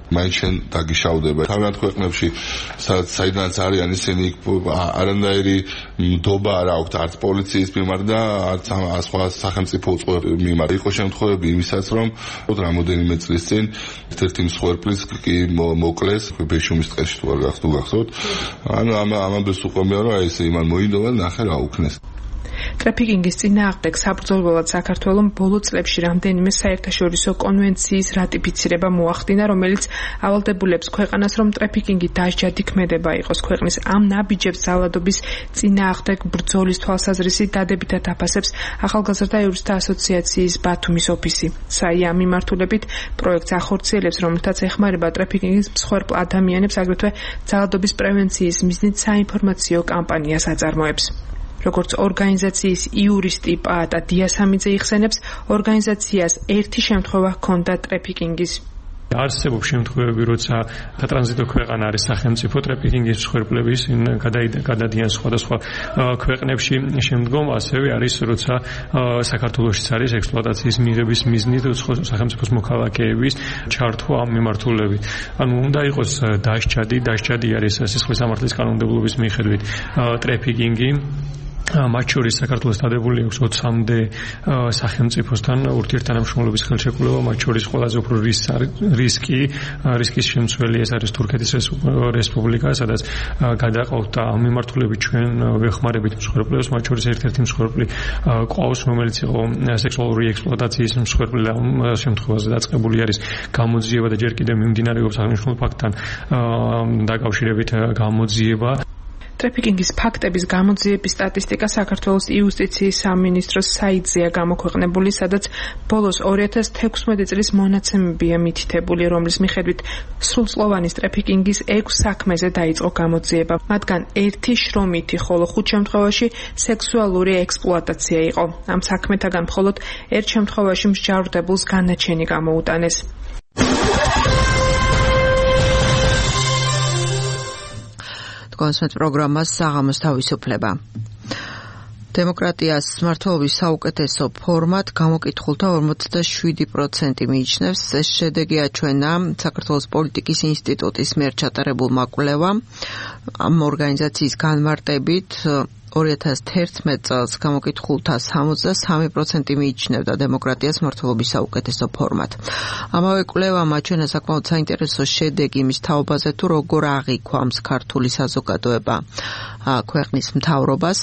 მაინც შენ დაგიშავდება. თავიანთ ქვეყნებში სადაც საიდანაც არიან ისინი არანაირი მდობა არ აქვთ არც პოლიციის მიმართ და არც სხვა სახელმწიფო უწყებების მიმართ. იყო შემთხვევები იმისაც, რომ რამოდენიმე წლის წინ ერთ-ერთი მსხვერპლის კი მოკლეს ბეშუმის ტყეში თუ არ გახსოვთ. ანუ ამ ამბებს უყურებია, რომ აი ეს იმან მოიდოვა ნახე რა უქნეს.
ტრაფიკინგის წინააღმდეგ საბრძოლველად საქართველომ ბოლო წლებში რამდენიმე საერთაშორისო კონვენციის რატიფიცირება მოახდინა, რომელიც ავალდებულებს ქვეყანას, რომ ტრაფიკინგი დასჯადი ქმედება იყოს ქვეყნის ამ ნაბიჯებს ძალადობის წინააღმდეგ ბრძოლის თვალსაზრისით დადებითად აფასებს ახალგაზრდა იურისტთა ასოციაციის ბათუმის ოფისი. საია მიმართულებით პროექტს ახორციელებს, რომელთაც ეხმარება ტრაფიკინგის მსხვერპლ ადამიანებს, აგრეთვე ძალადობის პრევენციის მიზნით საინფორმაციო კამპანიას აწარმოებს. როგორც ორგანიზაციის იურისტი პაატა დიასამიძე იხსენებს, ორგანიზაციას ერთი შემთხვევა ჰქონდა ტრაფიკინგის.
არსებობს შემთხვევები, როცა სატრანზიტო ქვეყანა არის სახელმწიფო ტრაფიკინგის მსხვერპლების გადადიან სხვადასხვა ქვეყნებში. შემდგომ ასევე არის, როცა საქართველოშიც არის ექსპლუატაციის მიღების მიზნით სახელმწიფოს მოქალაქეების ჩართვა ამ მიმართულებით. ანუ უნდა იყოს დასჯადი, დასჯადი არის სისხლის სამართლის კანონმდებლობის მიხედვით ტრაფიკინგი. მათ შორის საქართველოს დადებული აქვს ოცამდე სახელმწიფოსთან ურთიერთთანამშრომლობის ხელშეკრულება, მათ შორის ყველაზე უფრო რისკი, რისკის შემცველი ეს არის თურქეთის რესპუბლიკა, სადაც გადაყავთ ამ მიმართულებით ჩვენ ვეხმარებით მსხვერპლებს, მათ შორის ერთ-ერთი მსხვერპლი ყავს, რომელიც იყო სექსუალური ექსპლუატაციის მსხვერპლი და ამ შემთხვევაში დაწყებული არის გამოძიება და ჯერ კიდევ მიმდინარეობს აღნიშნულ ფაქტთან დაკავშირებით გამოძიება.
ტრაფიკინგის ფაქტების გამოძიების სტატისტიკა საქართველოს იუსტიციის სამინისტროს საიტზეა გამოქვეყნებული, სადაც ბოლოს ორი ათას თექვსმეტი წლის მონაცემებია მითითებული, რომლის მიხედვით სრულწლოვანი ტრაფიკინგის ექვს საქმეზე დაიწყო გამოძიება. მათგან ერთი შრომითი, ხოლო ხუთ შემთხვევაში სექსუალური ექსპლუატაცია იყო. ამ საქმეთაგან მხოლოდ ერთ შემთხვევაში მსჯავრდებულს განაჩენი გამოუტანეს.
კონსმეთ პროგრამას საღამოს თავისუფლება. დემოკრატიას მმართველობის საუკეთესო ფორმად გამოკითხულთა ორმოცდაშვიდი პროცენტი მიიჩნევს. ეს შედეგი აჩვენა საქართველოს პოლიტიკის ინსტიტუტის მიერ ჩატარებულმა კვლევამ. ამ ორგანიზაციის განმარტებით ორი ათას თერთმეტ წელს გამოკითხულთა სამოცდასამი პროცენტი მიიჩნევდა დემოკრატიას მმართველობის საუკეთესო ფორმად. ამავე კვლევამ აჩვენა საკმაოდ საინტერესო შედეგი იმის თაობაზე, თუ როგორ აღიქვამს ქართული საზოგადოება ქვეყნის მთავრობას.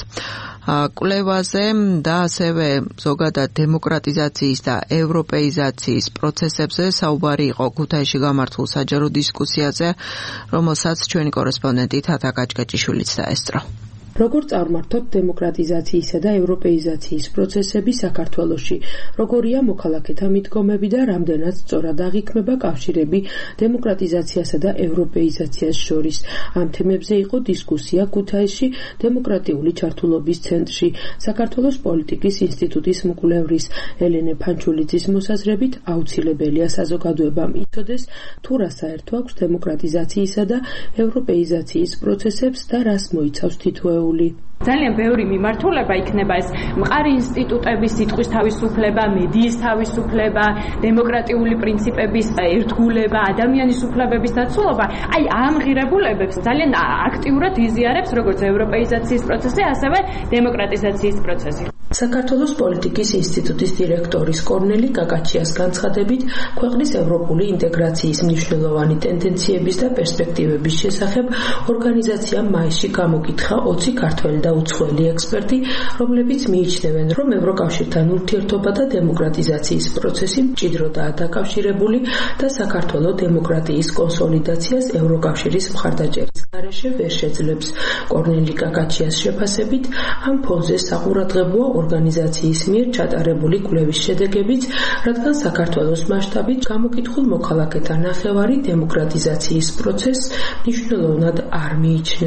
კვლევაზე და ასევე ზოგადად დემოკრატიზაციის და ევროპეიზაციის პროცესებზე საუბარი იყო ქუთაისში გამართულ საჯარო დისკუსიაზე, რომელსაც ჩვენი კორესპონდენტი თათა გაჭგაჭიშვილიც დაესწრო.
როგორ წარმართოთ დემოკრატიზაციისა და ევროპეიზაციის პროცესები საქართველოში, როგორია მოქალაქეთა მიდგომები და რამდენად სწორად აღიქმება კავშირები დემოკრატიზაციასა და ევროპეიზაციას შორის. ამ თემებზე იყო დისკუსია ქუთაისში დემოკრატიული ჩართულობის ცენტრში. საქართველოს პოლიტიკის ინსტიტუტის მკვლევრის ელენე ფანჩულიძის მოსაზრებით აუცილებელია საზოგადოებამ იცოდეს, თუ რა საერთო აქვს დემოკრატიზაციისა და ევროპეიზაციის პროცესებს და რას მოიცავს თითოეული.
ძალიან ბევრი მიმართულება იქნება ეს მყარი ინსტიტუტების სიტყვის თავისუფლება, მედიის თავისუფლება, დემოკრატიული პრინციპების ერთგულება, ადამიანის უფლებების დაცულობა. აი ამ ღირებულებებს ძალიან აქტიურად იზიარებს როგორც ევროპეიზაციის პროცესი, ასევე დემოკრატიზაციის პროცესი.
საქართველოს პოლიტიკის ინსტიტუტის დირექტორის კორნელი კაკაჩიას განცხადებით, ქვეყნის ევროპული ინტეგრაციის მნიშვნელოვანი ტენდენციების და პერსპექტივების შესახებ ორგანიზაციამ მაისში გამოკითხა ოცი ქართველი და უცხოელი ექსპერტი, რომლებიც მიიჩნევენ, რომ ევროკავშირთან ურთიერთობა და დემოკრატიზაციის პროცესი მჭიდროდაა დაკავშირებული და საქართველოს დემოკრატიის კონსოლიდაციას ევროკავშირის მხარდაჭერის გარეშე ვერ შეძლებს. კორნელი კაკაჩიას შეფასებით, ამ ფონზე საყურადღებოა ორგანიზაციის მიერ ჩატარებული კვლევის შედეგებიც, რადგან საქართველოს მასშტაბით გამოკითხულ მოქალაქეთა ნახევარი დემოკრატიზაციის პროცესს მნიშვნელოვნად არ მიიჩნევს.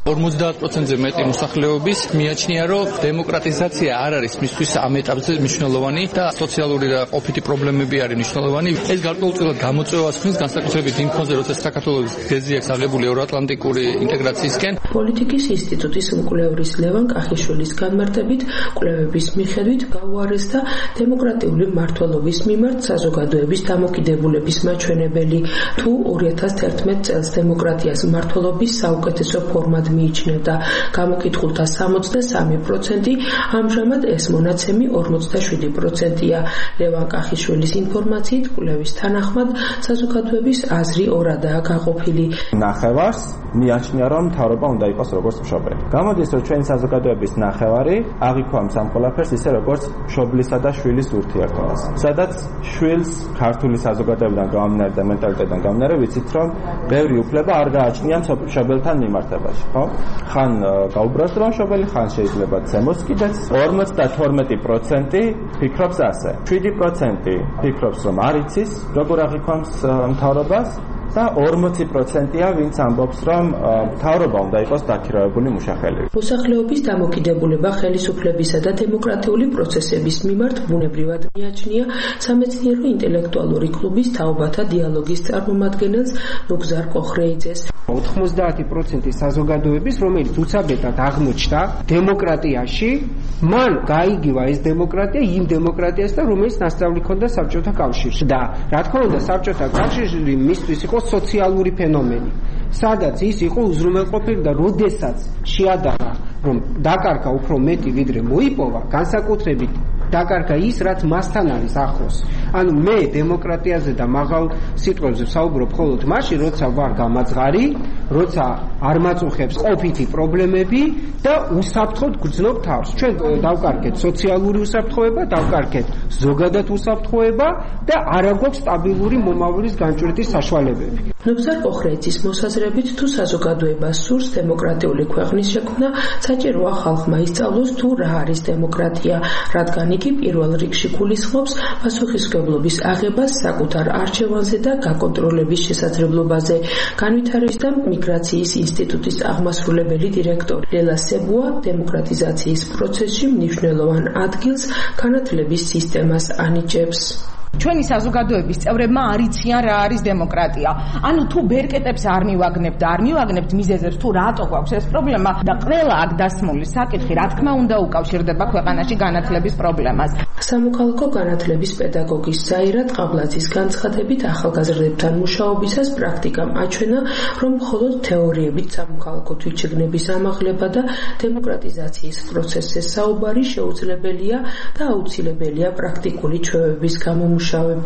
ორმოცდაათ პროცენტზე მეტი მოსახლეობის მიაჩნია, რომ დემოკრატიზაცია არ არის მისთვის ამ ეტაპზე მნიშვნელოვანი და სოციალური და ყოფითი პრობლემები არის მნიშვნელოვანი. ეს გარკვეულწილად გამოწვევას ხმის განსაკუთრებით იმ ფონზე, როცა საქართველოს გეზი აქვს აღებული ევროატლანტიკური ინტეგრაციისკენ.
პოლიტიკის ინსტიტუტის მკვლევრის ლევან კახიშვილის განმარტებით, კვლევების მიხედვით გაუარესდა დემოკრატიული მმართველობის მიმართ საზოგადოების დამოკიდებულების მაჩვენებელი. თუ ორი ათას თერთმეტ წელს დემოკრატიას მმართველობის საუკეთესო ფორმად მიიჩნევდა გამოკითხულთა სამოცდა სამი პროცენტი, ამჟამად ეს მონაცემი ორმოცდაშვიდი პროცენტია. ლევან კახიშვილის ინფორმაციით, კვლევის თანახმად საზოგადოების აზრი ორადაა გაყოფილი.
ნახევარს მიაჩნია, რომ მთავრობა უნდა იყოს როგორც მშობელი. გამოდის, რომ ჩვენი საზოგადოების ნახევარი აღიქვამს ამ ყველაფერს ისე როგორც მშობლისა და შვილის ურთიერთობას. სადაც შვილს ქართული საზოგადოებიდან გამომდინარე და მენტალიტეტიდან გამომდინარე ვიცით, რომ ბევრი უფლება არ გააჩნია მშობელთან მიმართებაში, ხო? ხან გაუბრალდება მშობელი, ხან შეიძლება ცემოს კიდეც. ორმოცდათორმეტი პროცენტი ფიქრობს ასე. შვიდი პროცენტი ფიქრობს, რომ არ იცის, როგორ აღიქვამს მთავრობას და ორმოცი პროცენტია, ვინც ამბობს, რომ მთავრობა უნდა იყოს დაქირავებული მუშახელი.
მოსახლეობის დამოკიდებულება ხელისუფლებისა და დემოკრატიული პროცესების მიმართ ბუნებრივად მიაჩნია სამეცნიერო ინტელექტუალური კლუბის თაობათა დიალოგის წარმომადგენელს ნუგზარ კოხრეიძეს.
ოთხმოცდაათი პროცენტი საზოგადოების, რომელიც უცაბედად აღმოჩნდა დემოკრატიაში, მან გაიგივა ეს დემოკრატია იმ დემოკრატიასთან, რომელიც ნასწავლი ჰქონდა საბჭოთა კავშირში. და რა თქმა უნდა, საბჭოთა კავშირი მისთვის იყო სოციალური ფენომენი, სადაც ის იყო უზრუნველყოფილი და როდესაც შეადარა, რომ დაკარგა უფრო მეტი ვიდრე მოიპოვა, განსაკუთრებით დაკარგა ის, რაც მასთან არის ახლოს. ანუ მე დემოკრატიაზე და მაღალ სიტყვებზე ვსაუბრობ მხოლოდ მაშინ, როცა ვარ გამაძღარი, როცა არ მაწუხებს ყოფითი პრობლემები და უსაფრთხოდ გრძნობ თავს. ჩვენ დავკარგეთ სოციალური უსაფრთხოება, დავკარგეთ ზოგადად უსაფრთხოება და არ აქვს სტაბილური მომავლის განჭვრეტის საშუალებები.
ნუგზარ კოხრეიძის მოსაზრებით, თუ საზოგადოებას სურს დემოკრატიული ქვეყნის შექმნა, საჭიროა ხალხმა ისწავლოს თუ რა არის დემოკრატია, რადგან იგი პირველ რიგში გულისხმობს პასუხისმგებლობის აღებას საკუთარ არჩევანზე და გაკონტროლების შესაძლებლობაზე. განვითარების და მიგრაციის ინსტიტუტის აღმასრულებელი დირექტორი ლელა სებუა დემოკრატიზაციის პროცესში მნიშვნელოვან ადგილს განათლების სისტემას ანიჭებს.
ჩვენი საზოგადოების წევრებმა არ იციან რა არის დემოკრატია. ანუ თუ ბერკეტებს არ მივაგნებთ და არ მივაგნებთ მიზეზებს, თუ რატო გვაქვს ეს პრობლემა და ყველა აქ დასმული საკითხი რა თქმა უნდა უკავშირდება ქვეყანაში განათლების პრობლემას.
სამოქალაქო განათლების პედაგოგის ზაირა ტყაბლაძის განცხადებით, ახალგაზრდებთან მუშაობისას პრაქტიკამ აჩვენა, რომ მხოლოდ თეორიებით სამოქალაქო თვითშეგნების ამაღლება და დემოკრატიზაციის პროცესზე საუბარი შეუძლებელია და აუცილებელია პრაქტიკული ჩვევების გამომუშავება.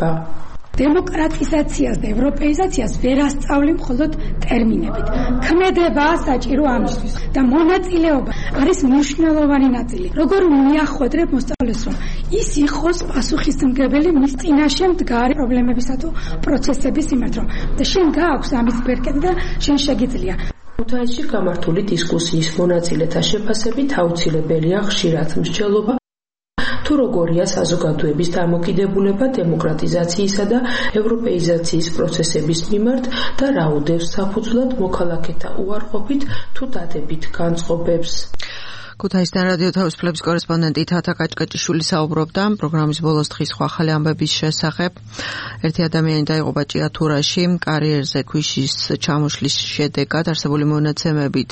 დემოკრატიზაციას და ევროპეიზაციას ვერ ასწავლი მხოლოდ ტერმინებით. ქმედებაა საჭირო ამისთვის და მონაწილეობა არის მნიშვნელოვანი ნაწილი. როგორ მიახვედრებ მოსწავლეს, რომ ის იყოს პასუხისმგებელი მის წინაშე მდგარი პრობლემებისა თუ პროცესების მიმართ, რომ და შენ გააქვს ამის ბერკეტი და შენ შეგიძლია.
ქუთაისში გამართული დისკუსიის მონაწილეთა შეფასებით აუცილებელია ხშირად მსჯელობა თუ როგორია საზოგადოების დამოკიდებულება დემოკრატიზაციისა და ევროპეიზაციის პროცესების მიმართ და რა უდევს საფუძვლად მოქალაქეთა უარყოფით თუ დადებით განწყობებს.
ქუთაისთან რადიო თავისუფლების კორესპონდენტი თათა კაჭკაჭიშვილი საუბრობდა პროგრამის ბოლოს დღის ახალი ამბების შესახებ. ერთი ადამიანი დაიღუპა ჭიათურაში კარიერზე ქვიშის ჩამოშლის შედეგად. არსებული მონაცემებით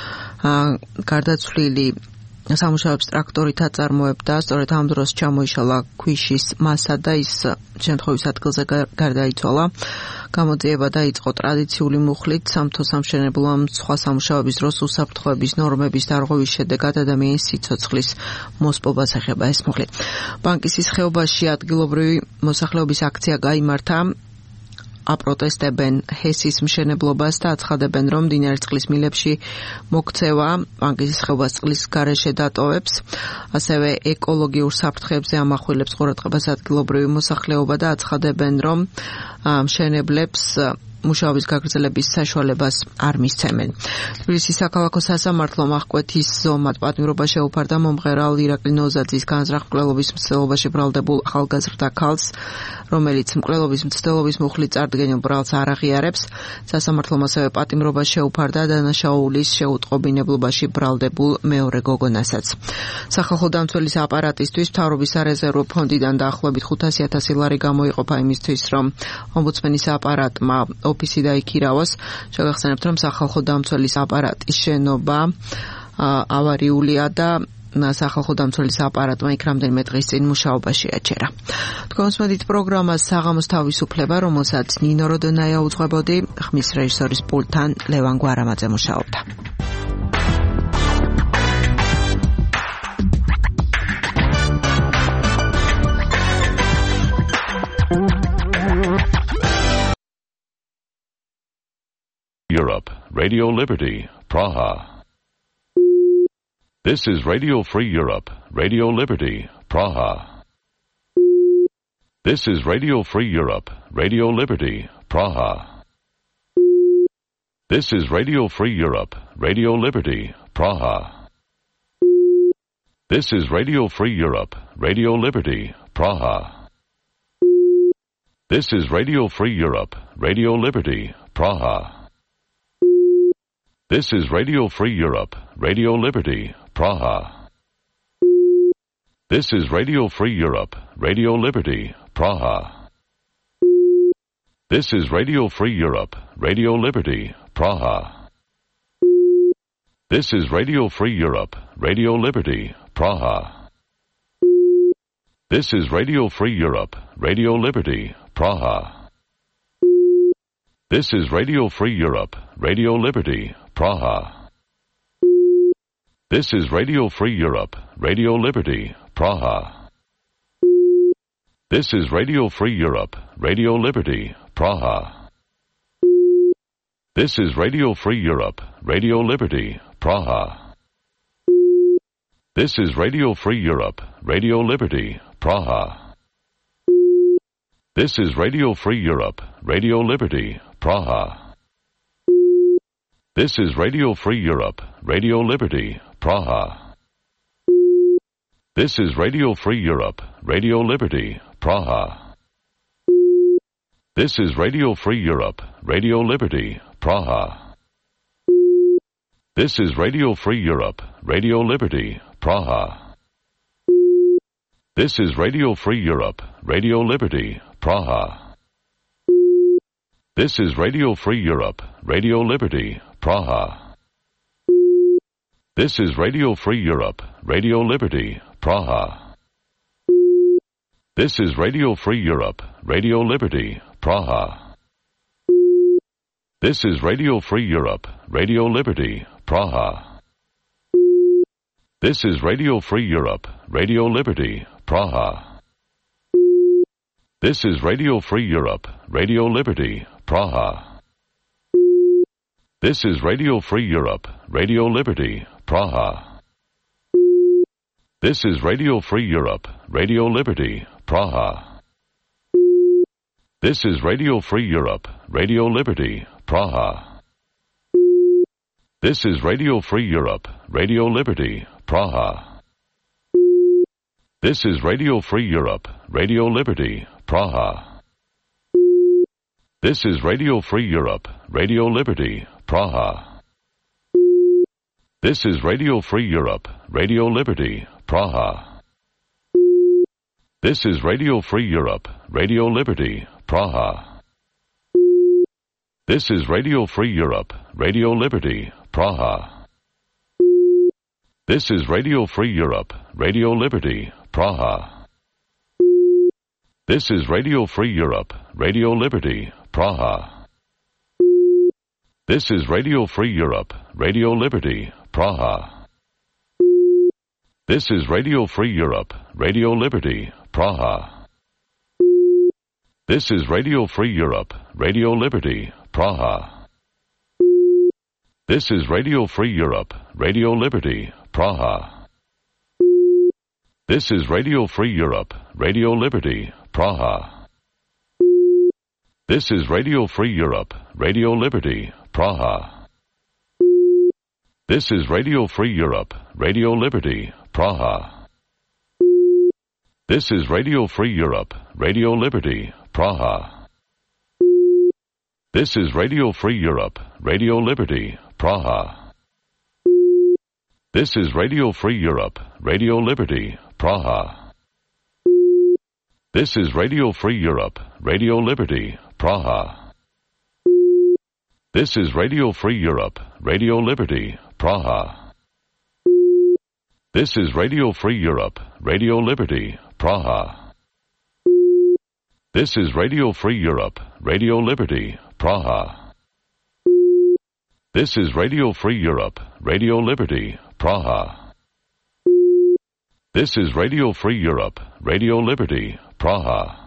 გარდაცვლილი სამუშაოებს ტრაქტორით აწარმოებდა, სწორედ ამ დროს ჩამოიშალა ქვიშის მასა და ის შემთხვევის ადგილზე გარდაიცვალა. გამოძიება დაიწყო ტრადიციული მუხლით, სამთო-სამშენებლო ამ სხვა სამუშაოების დროს უსაფრთხოების ნორმების დარღვევის შედეგად ადამიანის სიცოცხლის მოსპობას ეხება ეს მუხლი. ბანკისის ხეობაში ადგილობრივი მოსახლეობის აქცია გაიმართა. აპროტესტებენ ჰესის მშენებლობას და აცხადებენ, რომ მდინარის წყლის მილებში მოქცევა ბანკისის ხეობას წყლის გარეშე დატოვებს. ასევე ეკოლოგიურ საფრთხეებზე ამახვილებს ყურადღებას ადგილობრივი მოსახლეობა და აცხადებენ, რომ მშენებლებს მუშაობის გაგრძელების საშუალებას არ მისცემენ. თბილისის საქალაქო სასამართლომ აღკვეთის ზომად პატიმრობა შეუფარდა მომღერალ ირაკლი ნოზაძის განზრახ მკვლელობის მცდელობაში ბრალდებულ ახალგაზრდა ქალს, რომელიც მკვლელობის მცდელობის მუხლით წარდგენილ ბრალს არ აღიარებს. სასამართლომ ასევე პატიმრობა შეუფარდა დანაშაულის შეუტყობინებლობაში ბრალდებულ მეორე გოგონასაც. სახალხო დამცველის აპარატისთვის მთავრობის სარეზერვო ფონდიდან დაახლოებით ხუთასი ათასი ლარი გამოიყოფა იმისთვის, რომ ომბუდსმენის აპარატმა ოფისი დაიქირავოს. შეგახსენებთ, რომ სახალხო დამცველის აპარატის შენობა ავარიულია და სახალხო დამცველის აპარატმა იქ რამდენიმე დღის წინ მუშაობაში აჩერა. თქვენს მოდით პროგრამას საღამოს თავისუფლება, რომელსაც ნინო როდონაია უძღვებოდი, ხმის რეჟისორის პულტთან ლევან გვარამაძე მუშაობდა.
Europe, Radio Liberty, Praha. This is Radio Free Europe, Radio Liberty, Praha. This is Radio Free Europe, Radio Liberty, Praha. This is Radio Free Europe, Radio Liberty, Praha. This is Radio Free Europe, Radio Liberty, Praha. This is Radio Free Europe, Radio Liberty, Praha. This is Radio Free Europe, Radio Liberty, Praha. This is Radio Free Europe, Radio Liberty, Praha. This is Radio Free Europe, Radio Liberty, Praha. This is Radio Free Europe, Radio Liberty, Praha. This is Radio Free Europe, Radio Liberty, Praha. This is Radio Free Europe, Radio Liberty, Praha. This is Radio Free Europe, Radio Liberty, Praha. This is Radio Free Europe, Radio Liberty, Praha. This is Radio Free Europe, Radio Liberty, Praha. This is Radio Free Europe, Radio Liberty, Praha. This is Radio Free Europe, Radio Liberty, Praha. This is Radio Free Europe, Radio Liberty, Praha. This is Radio Free Europe, Radio Liberty, Praha. This is Radio Free Europe, Radio Liberty, Praha. This is Radio Free Europe, Radio Liberty, Praha. This is Radio Free Europe, Radio Liberty, Praha. This is Radio Free Europe, Radio Liberty, Praha. This is Radio Free Europe, Radio Liberty, Praha. This is Radio Free Europe, Radio Liberty, Praha. This is Radio Free Europe, Radio Liberty, Praha. This is Radio Free Europe, Radio Liberty, Praha. This is Radio Free Europe, Radio Liberty, Praha. This is Radio Free Europe, Radio Liberty, Praha. This is Radio Free Europe, Radio Liberty, Praha. This is Radio Free Europe, Radio Liberty, Praha. This is Radio Free Europe, Radio Liberty, Praha. This is Radio Free Europe, Radio Liberty, Praha. This is Radio Free Europe, Radio Liberty, Praha. This is Radio Free Europe, Radio Liberty, Praha. This is Radio Free Europe, Radio Liberty, Praha. This is Radio Free Europe, Radio Liberty, Praha. This is Radio Free Europe, Radio Liberty, Praha. This is Radio Free Europe, Radio Liberty, Praha. This is Radio Free Europe, Radio Liberty, Praha. This is Radio Free Europe, Radio Liberty, Praha. This is Radio Free Europe, Radio Liberty, Praha. This is Radio Free Europe, Radio Liberty, Praha. This is Radio Free Europe, Radio Liberty, Praha. This is Radio Free Europe, Radio Liberty, Praha. This is Radio Free Europe, Radio Liberty, Praha. This is Radio Free Europe, Radio Liberty, Praha. This is Radio Free Europe, Radio Liberty, Praha. This is Radio Free Europe, Radio Liberty, Praha. This is Radio Free Europe, Radio Liberty, Praha. This is Radio Free Europe, Radio Liberty, Praha. This is Radio Free Europe, Radio Liberty, Praha. This is Radio Free Europe, Radio Liberty, Praha. This is Radio Free Europe, Radio Liberty, Praha. This is Radio Free Europe, Radio Liberty, Praha.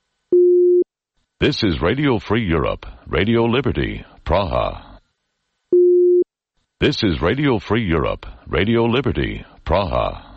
This is Radio Free Europe, Radio Liberty, Praha. This is Radio Free Europe, Radio Liberty, Praha.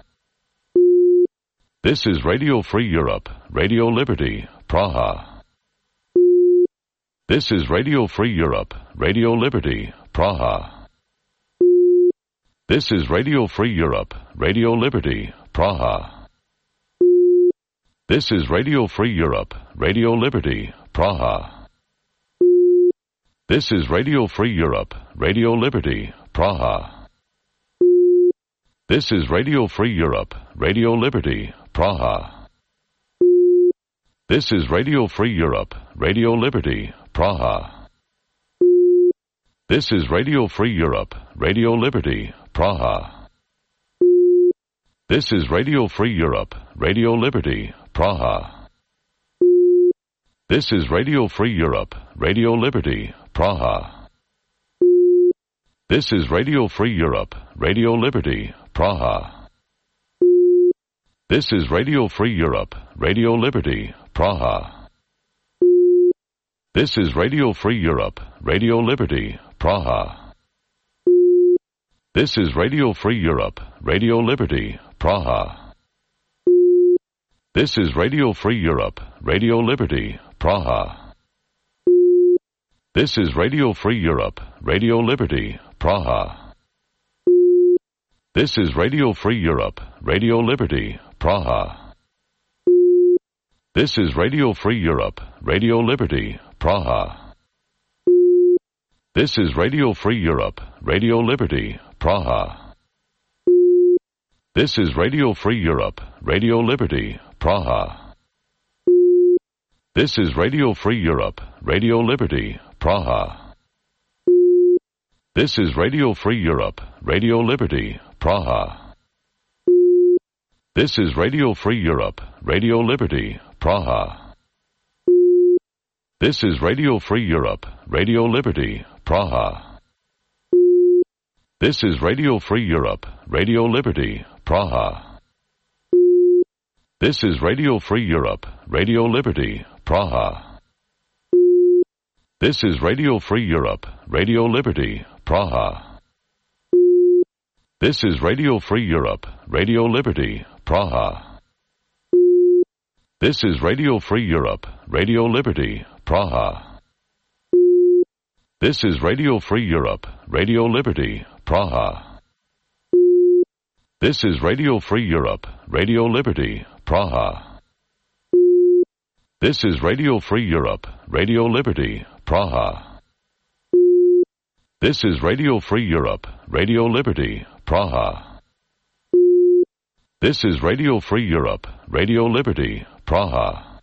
This is Radio Free Europe, Radio Liberty, Praha. This is Radio Free Europe, Radio Liberty, Praha. This is Radio Free Europe, Radio Liberty, Praha. This is Radio Free Europe, Radio Liberty, Praha. This is Radio Free Europe, Radio Liberty, Praha. This is Radio Free Europe, Radio Liberty, Praha. This is Radio Free Europe, Radio Liberty, Praha. This is Radio Free Europe, Radio Liberty, Praha. This is Radio Free Europe, Radio Liberty, Praha. This is Radio Free Europe, Radio Liberty, Praha. This is Radio Free Europe, Radio Liberty, Praha. This is Radio Free Europe, Radio Liberty, Praha. This is Radio Free Europe, Radio Liberty, Praha. This is Radio Free Europe, Radio Liberty, Praha. This is Radio Free Europe, Radio Liberty, Praha. This is Radio Free Europe, Radio Liberty, Praha. This is Radio Free Europe, Radio Liberty, Praha. This is Radio Free Europe, Radio Liberty, Praha. This is Radio Free Europe, Radio Liberty, Praha. This is Radio Free Europe, Radio Liberty, Praha. This is Radio Free Europe, Radio Liberty, Praha. This is Radio Free Europe, Radio Liberty, Praha. This is Radio Free Europe, Radio Liberty, Praha. This is Radio Free Europe, Radio Liberty, Praha. This is Radio Free Europe, Radio Liberty, Praha. This is Radio Free Europe, Radio Liberty, Praha. This is Radio Free Europe, Radio Liberty, Praha. This is Radio Free Europe, Radio Liberty, Praha. This is Radio Free Europe, Radio Liberty, Praha. This is Radio Free Europe, Radio Liberty, Praha. This is Radio Free Europe, Radio Liberty, Praha. This is Radio Free Europe, Radio Liberty, Praha. This is Radio Free Europe, Radio Liberty, Praha. This is Radio Free Europe, Radio Liberty, Praha.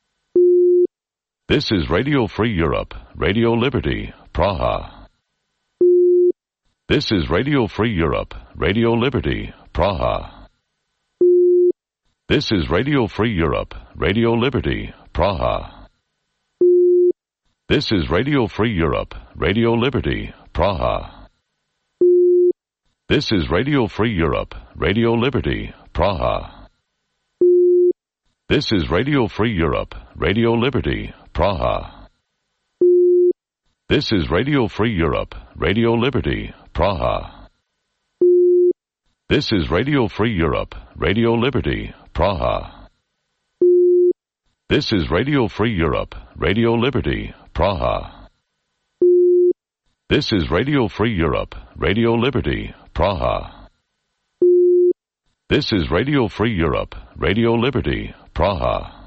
This is Radio Free Europe, Radio Liberty, Praha. This is Radio Free Europe, Radio Liberty, Praha. This is Radio Free Europe, Radio Liberty, Praha. This is Radio Free Europe, Radio Liberty, Praha. This is Radio Free Europe, Radio Liberty, Praha. This is Radio Free Europe, Radio Liberty, Praha. This is Radio Free Europe, Radio Liberty, Praha. This is Radio Free Europe, Radio Liberty, Praha. This is Radio Free Europe, Radio Liberty, Praha. This is Radio Free Europe, Radio Liberty, Praha. This is Radio Free Europe, Radio Liberty, Praha.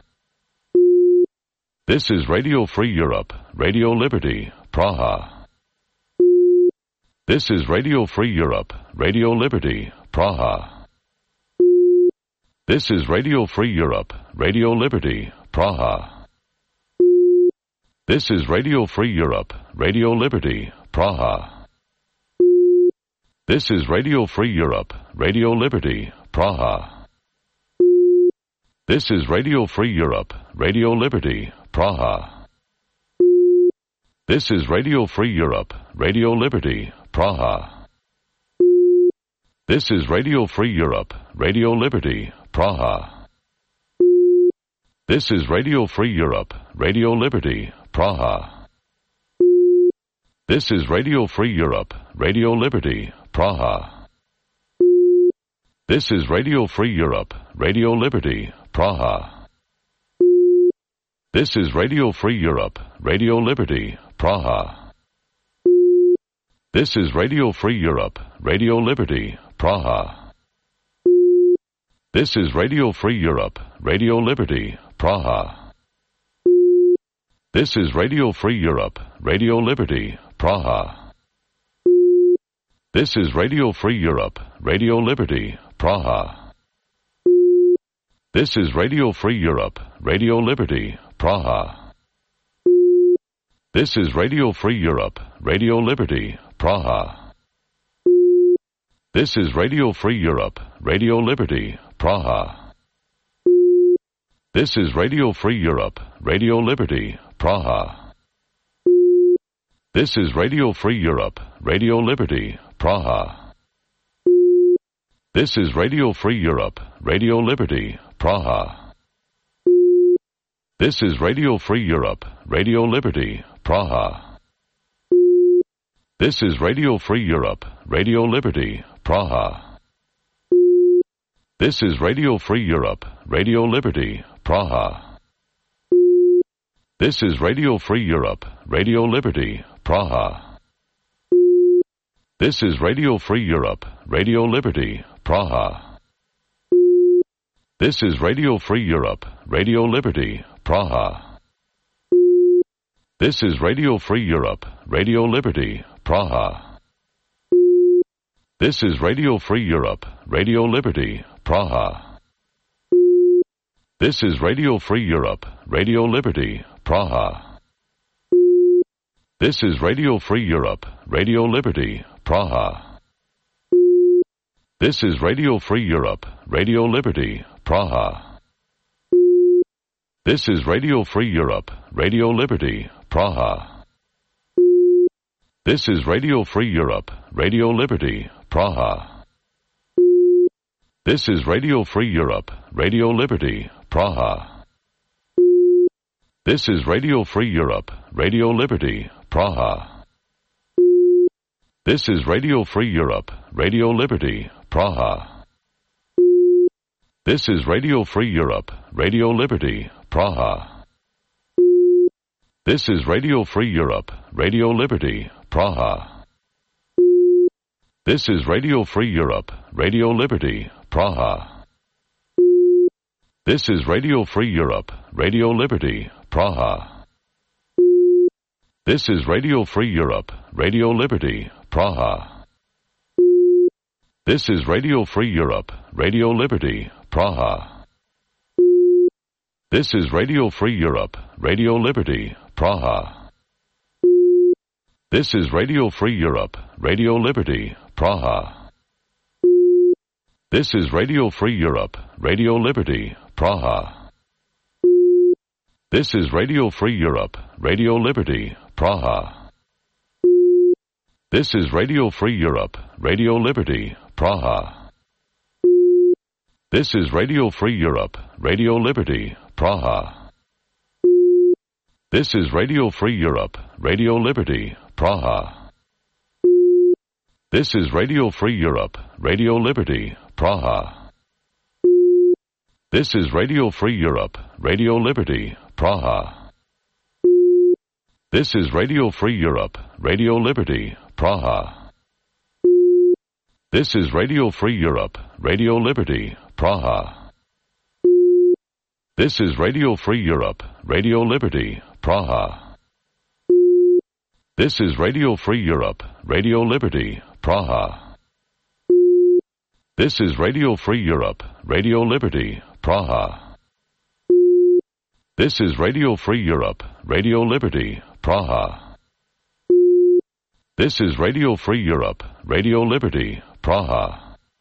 This is Radio Free Europe, Radio Liberty, Praha. This is Radio Free Europe, Radio Liberty, Praha. This is Radio Free Europe, Radio Liberty, Praha. This is Radio Free Europe, Radio Liberty, Praha. This is Radio Free Europe, Radio Liberty, Praha. This is Radio Free Europe, Radio Liberty, Praha. This is Radio Free Europe, Radio Liberty, Praha. This is Radio Free Europe, Radio Liberty, Praha. This is Radio Free Europe, Radio Liberty, Praha. This is Radio Free Europe, Radio Liberty, Praha. This is Radio Free Europe, Radio Liberty, Praha. This is Radio Free Europe, Radio Liberty, Praha. This is Radio Free Europe, Radio Liberty, Praha. This is Radio Free Europe, Radio Liberty, Praha. This is Radio Free Europe, Radio Liberty, Praha. This is Radio Free Europe, Radio Liberty, Praha. This is Radio Free Europe, Radio Liberty, Praha. This is Radio Free Europe, Radio Liberty, Praha. This is Radio Free Europe, Radio Liberty, Praha. This is Radio Free Europe, Radio Liberty, Praha. This is Radio Free Europe, Radio Liberty, Praha. This is Radio Free Europe, Radio Liberty, Praha. This is Radio Free Europe, Radio Liberty, Praha. This is Radio Free Europe, Radio Liberty, Praha. This is Radio Free Europe, Radio Liberty, Praha. This is Radio Free Europe, Radio Liberty, Praha. This is Radio Free Europe, Radio Liberty, Praha. This is Radio Free Europe, Radio Liberty, Praha. This is Radio Free Europe, Radio Liberty, Praha. This is Radio Free Europe, Radio Liberty, Praha. This is Radio Free Europe, Radio Liberty, Praha. This is Radio Free Europe, Radio Liberty, Praha. This is Radio Free Europe, Radio Liberty, Praha. This is Radio Free Europe, Radio Liberty, Praha. This is Radio Free Europe, Radio Liberty, Praha. This is Radio Free Europe, Radio Liberty, Praha. This is Radio Free Europe, Radio Liberty, Praha. This is Radio Free Europe, Radio Liberty, Praha. This is Radio Free Europe, Radio Liberty, Praha. This is Radio Free Europe, Radio Liberty, Praha. This is Radio Free Europe, Radio Liberty, Praha. This is Radio Free Europe, Radio Liberty, Praha. This is Radio Free Europe, Radio Liberty, Praha. This is Radio Free Europe, Radio Liberty, Praha. This is Radio Free Europe, Radio Liberty, Praha. This is Radio Free Europe, Radio Liberty, Praha. This is Radio Free Europe, Radio Liberty, Praha. This is Radio Free Europe, Radio Liberty, Praha. This is Radio Free Europe, Radio Liberty, Praha. This is Radio Free Europe, Radio Liberty, Praha. This is Radio Free Europe, Radio Liberty, Praha. This is Radio Free Europe, Radio Liberty, Praha. This is Radio Free Europe, Radio Liberty, Praha. This is Radio Free Europe, Radio Liberty, Praha. This is Radio Free Europe, Radio Liberty, Praha. This is Radio Free Europe, Radio Liberty, Praha. This is Radio Free Europe, Radio Liberty, Praha. This is Radio Free Europe, Radio Liberty, Praha. This is Radio Free Europe, Radio Liberty, Praha. This is Radio Free Europe, Radio Liberty, Praha.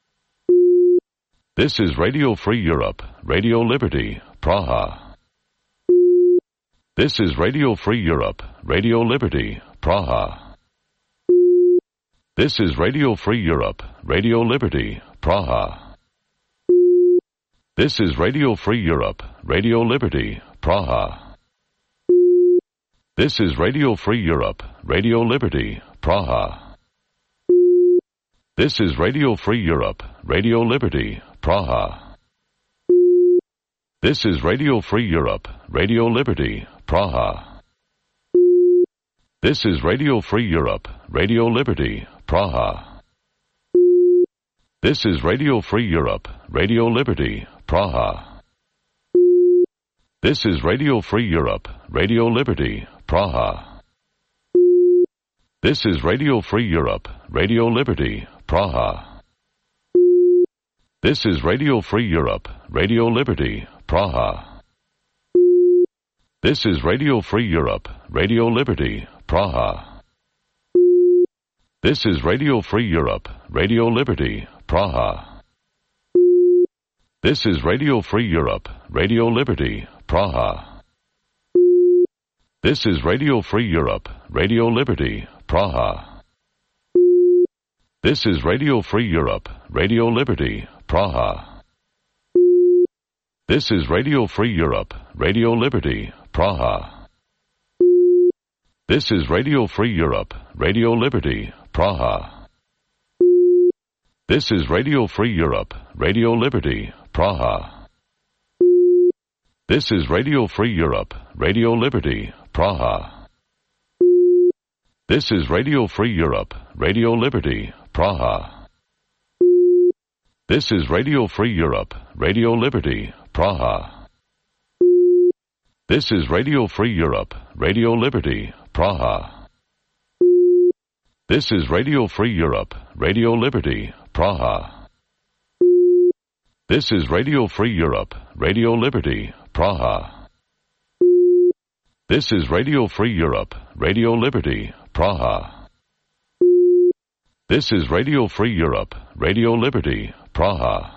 This is Radio Free Europe, Radio Liberty, Praha. This is Radio Free Europe, Radio Liberty, Praha. This is Radio Free Europe, Radio Liberty, Praha. This is Radio Free Europe, Radio Liberty, Praha. This is Radio Free Europe, Radio Liberty, Praha. This is Radio Free Europe, Radio Liberty, Praha. This is Radio Free Europe, Radio Liberty, Praha. This is Radio Free Europe, Radio Liberty, Praha. This is Radio Free Europe, Radio Liberty, Praha. This is Radio Free Europe, Radio Liberty, Praha. This is Radio Free Europe, Radio Liberty, Praha. This is Radio Free Europe, Radio Liberty, Praha. This is Radio Free Europe, Radio Liberty, Praha. This is Radio Free Europe, Radio Liberty, Praha. This is Radio Free Europe, Radio Liberty, Praha. This is Radio Free Europe, Radio Liberty, Praha. This is Radio Free Europe, Radio Liberty, Praha. This is Radio Free Europe, Radio Liberty, Praha. This is Radio Free Europe, Radio Liberty, Praha. This is Radio Free Europe, Radio Liberty, Praha. This is Radio Free Europe, Radio Liberty, Praha. This is Radio Free Europe, Radio Liberty, Praha. This is Radio Free Europe, Radio Liberty, Praha. This is Radio Free Europe, Radio Liberty, Praha. This is Radio Free Europe, Radio Liberty, Praha. This is Radio Free Europe, Radio Liberty, Praha. This is Radio Free Europe, Radio Liberty, Praha. This is Radio Free Europe, Radio Liberty, Praha.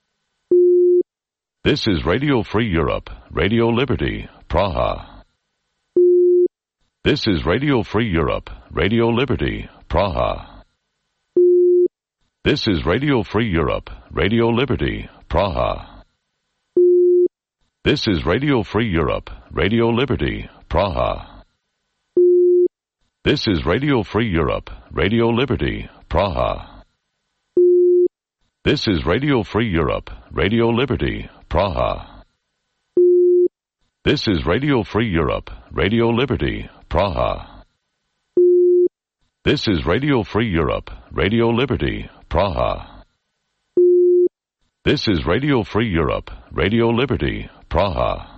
This is Radio Free Europe, Radio Liberty, Praha. This is Radio Free Europe, Radio Liberty, Praha. This is Radio Free Europe, Radio Liberty, Praha. This is Radio Free Europe, Radio Liberty, Praha. This is Radio Free Europe, Radio Liberty, Praha. This is Radio Free Europe, Radio Liberty, Praha. This is Radio Free Europe, Radio Liberty, Praha. This is Radio Free Europe, Radio Liberty, Praha. This is Radio Free Europe, Radio Liberty, Praha.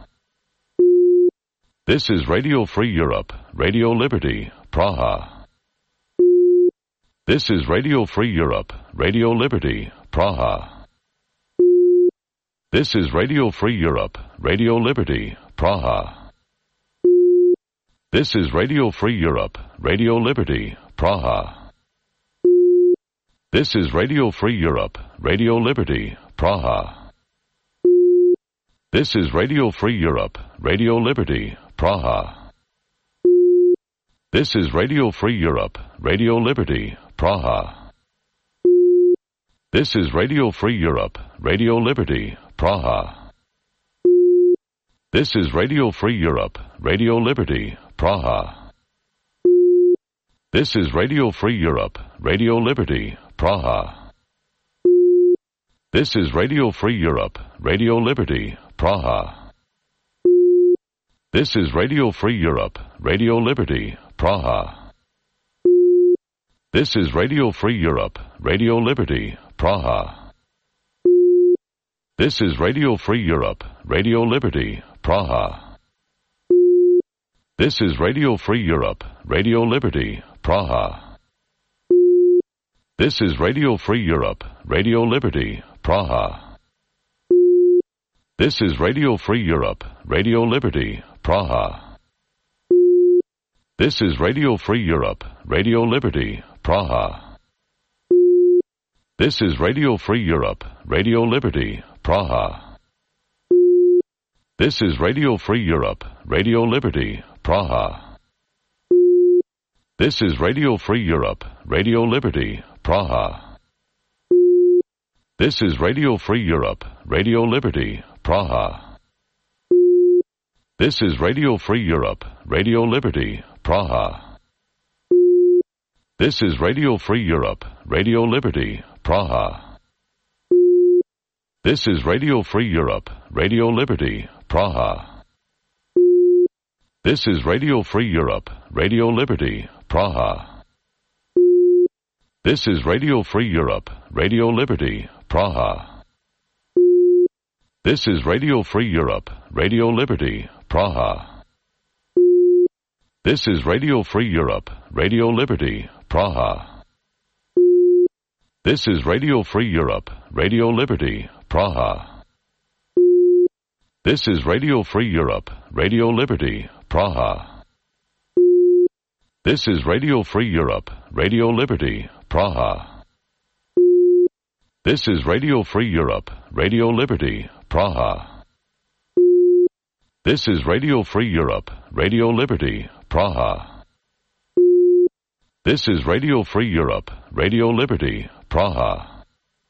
This is Radio Free Europe, Radio Liberty, Praha. This is Radio Free Europe, Radio Liberty, Praha. This is Radio Free Europe, Radio Liberty, Praha. This is Radio Free Europe, Radio Liberty, Praha. This is Radio Free Europe, Radio Liberty, Praha. This is Radio Free Europe, Radio Liberty, Praha. This is Radio Free Europe, Radio Liberty, Praha. This is Radio Free Europe, Radio Liberty, Praha. This is Radio Free Europe, Radio Liberty, Praha. This is Radio Free Europe, Radio Liberty, Praha. This is Radio Free Europe, Radio Liberty, Praha. This is Radio Free Europe, Radio Liberty, Praha. This is Radio Free Europe, Radio Liberty, Praha. This is Radio Free Europe, Radio Liberty, Praha. This is Radio Free Europe, Radio Liberty, Praha. This is Radio Free Europe, Radio Liberty, Praha. This is Radio Free Europe, Radio Liberty, Praha. This is Radio Free Europe, Radio Liberty, Praha. This is Radio Free Europe, Radio Liberty, Praha. This is Radio Free Europe, Radio Liberty, Praha. This is Radio Free Europe, Radio Liberty, Praha. This is Radio Free Europe, Radio Liberty, Praha. This is Radio Free Europe, Radio Liberty, Praha. This is Radio Free Europe, Radio Liberty, Praha. This is Radio Free Europe, Radio Liberty, Praha. This is Radio Free Europe, Radio Liberty, Praha. This is Radio Free Europe, Radio Liberty, Praha. This is Radio Free Europe, Radio Liberty, Praha. This is Radio Free Europe, Radio Liberty, Praha. This is Radio Free Europe, Radio Liberty, Praha. This is Radio Free Europe, Radio Liberty, Praha. This is Radio Free Europe, Radio Liberty, Praha. This is Radio Free Europe, Radio Liberty, Praha. This is Radio Free Europe, Radio Liberty, Praha. This is Radio Free Europe, Radio Liberty, Praha.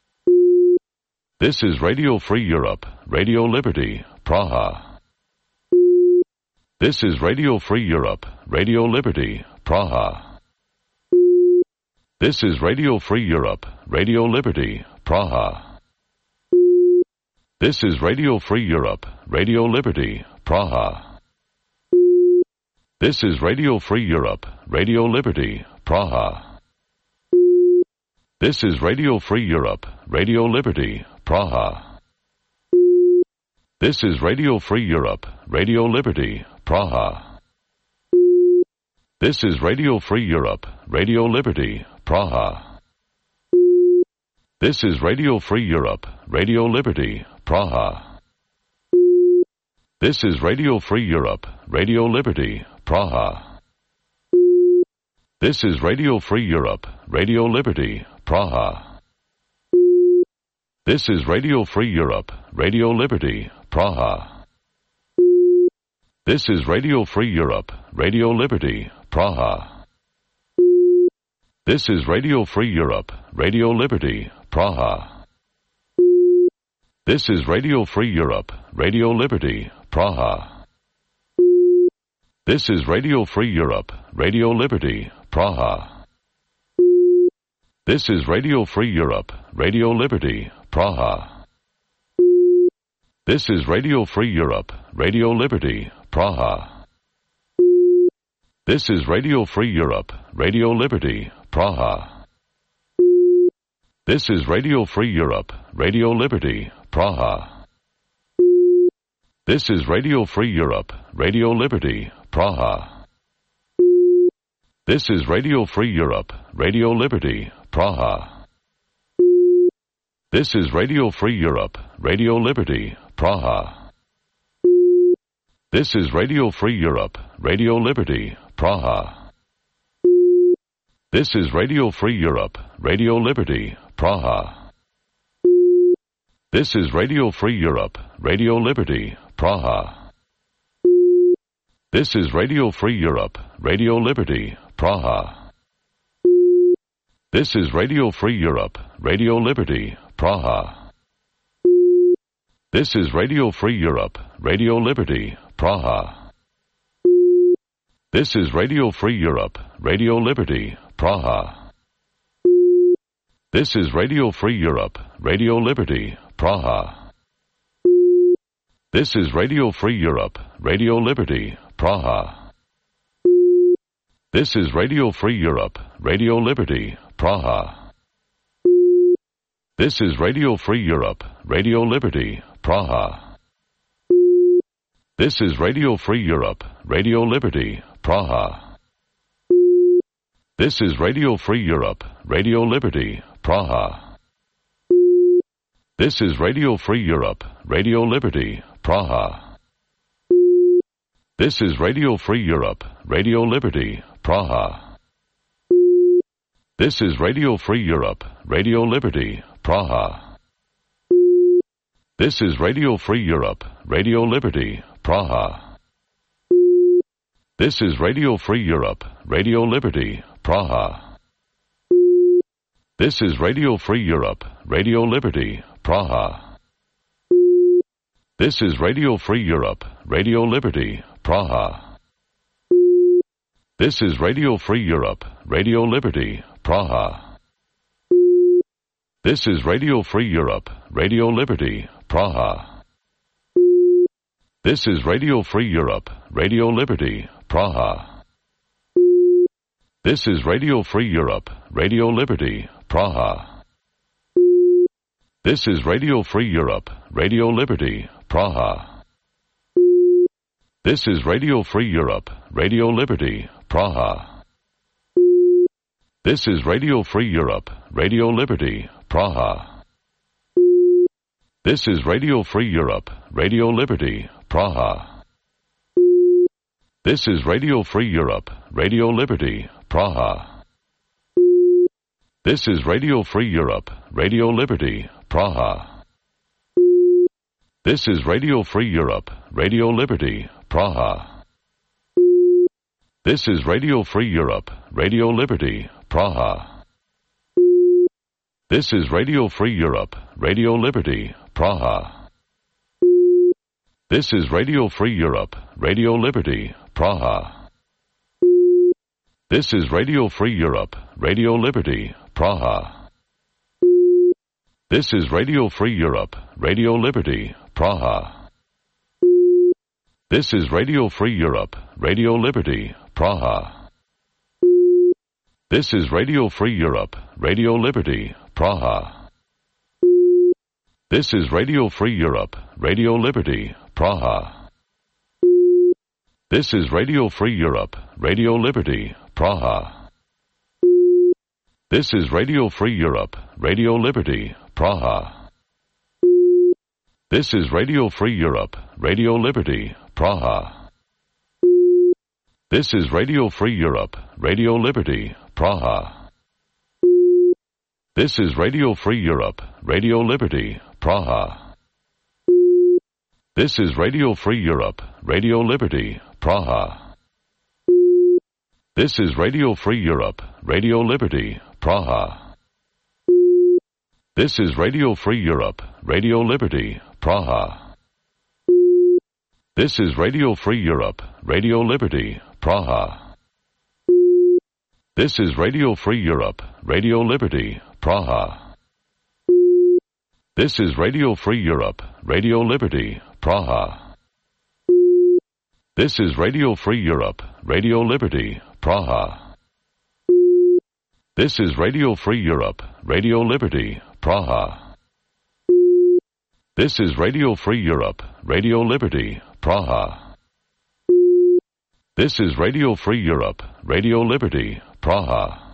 This is Radio Free Europe, Radio Liberty, Praha. This is Radio Free Europe, Radio Liberty, Praha. This is Radio Free Europe, Radio Liberty, Praha. This is Radio Free Europe, Radio Liberty, Praha. This is Radio Free Europe, Radio Liberty, Praha. This is Radio Free Europe, Radio Liberty, Praha. This is Radio Free Europe, Radio Liberty, Praha. This is Radio Free Europe, Radio Liberty, Praha. This is Radio Free Europe, Radio Liberty, Praha. This is Radio Free Europe, Radio Liberty, Praha. This is Radio Free Europe, Radio Liberty, Praha. This is Radio Free Europe, Radio Liberty, Praha. This is Radio Free Europe, Radio Liberty, Praha. This is Radio Free Europe, Radio Liberty, Praha. This is Radio Free Europe, Radio Liberty, Praha. This is Radio Free Europe, Radio Liberty, Praha. This is Radio Free Europe, Radio Liberty, Praha. This is Radio Free Europe, Radio Liberty, Praha. This is Radio Free Europe, Radio Liberty, Praha. This is Radio Free Europe, Radio Liberty, Praha. This is Radio Free Europe, Radio Liberty, Praha. This is Radio Free Europe, Radio Liberty, Praha. This is Radio Free Europe, Radio Liberty, Praha. This is Radio Free Europe, Radio Liberty, Praha. This is Radio Free Europe, Radio Liberty, Praha. This is Radio Free Europe, Radio Liberty, Praha. This is Radio Free Europe, Radio Liberty, Praha. This is Radio Free Europe, Radio Liberty, Praha. This is Radio Free Europe, Radio Liberty, Praha. This is Radio Free Europe, Radio Liberty, Praha. This is Radio Free Europe, Radio Liberty, Praha. This is Radio Free Europe, Radio Liberty, Praha. This is Radio Free Europe, Radio Liberty, Praha. This is Radio Free Europe, Radio Liberty, Praha. This is Radio Free Europe, Radio Liberty, Praha. This is Radio Free Europe, Radio Liberty, Praha. This is Radio Free Europe, Radio Liberty, Praha. This is Radio Free Europe, Radio Liberty, Praha. This is Radio Free Europe, Radio Liberty, Praha. This is Radio Free Europe, Radio Liberty, Praha. This is Radio Free Europe, Radio Liberty, Praha. This is Radio Free Europe, Radio Liberty, Praha. This is Radio Free Europe, Radio Liberty, Praha. This is Radio Free Europe, Radio Liberty, Praha. This is Radio Free Europe, Radio Liberty, Praha. This is Radio Free Europe, Radio Liberty, Praha. This is Radio Free Europe, Radio Liberty, Praha. This is Radio Free Europe, Radio Liberty, Praha. This is Radio Free Europe, Radio Liberty, Praha. This is Radio Free Europe, Radio Liberty, Praha. This is Radio Free Europe, Radio Liberty, Praha. This is Radio Free Europe, Radio Liberty, Praha. This is Radio Free Europe, Radio Liberty, Praha. This is Radio Free Europe, Radio Liberty, Praha. This is Radio Free Europe, Radio Liberty, Praha. This is Radio Free Europe, Radio Liberty, Praha. This is Radio Free Europe, Radio Liberty, Praha. This is Radio Free Europe, Radio Liberty, Praha. This is Radio Free Europe, Radio Liberty, Praha. This is Radio Free Europe, Radio Liberty, Praha. This is Radio Free Europe, Radio Liberty, Praha. This is Radio Free Europe, Radio Liberty, Praha. This is Radio Free Europe, Radio Liberty, Praha. This is Radio Free Europe, Radio Liberty, Praha. This is Radio Free Europe, Radio Liberty, Praha. This is Radio Free Europe, Radio Liberty, Praha. This is Radio Free Europe, Radio Liberty, Praha. This is Radio Free Europe, Radio Liberty, Praha. This is Radio Free Europe, Radio Liberty, Praha. This is Radio Free Europe, Radio Liberty, Praha. This is Radio Free Europe, Radio Liberty, Praha. This is Radio Free Europe, Radio Liberty, Praha. This is Radio Free Europe, Radio Liberty, Praha. This is Radio Free Europe, Radio Liberty, Praha. This is Radio Free Europe, Radio Liberty, Praha. This is Radio Free Europe, Radio Liberty, Praha. This is Radio Free Europe, Radio Liberty, Praha.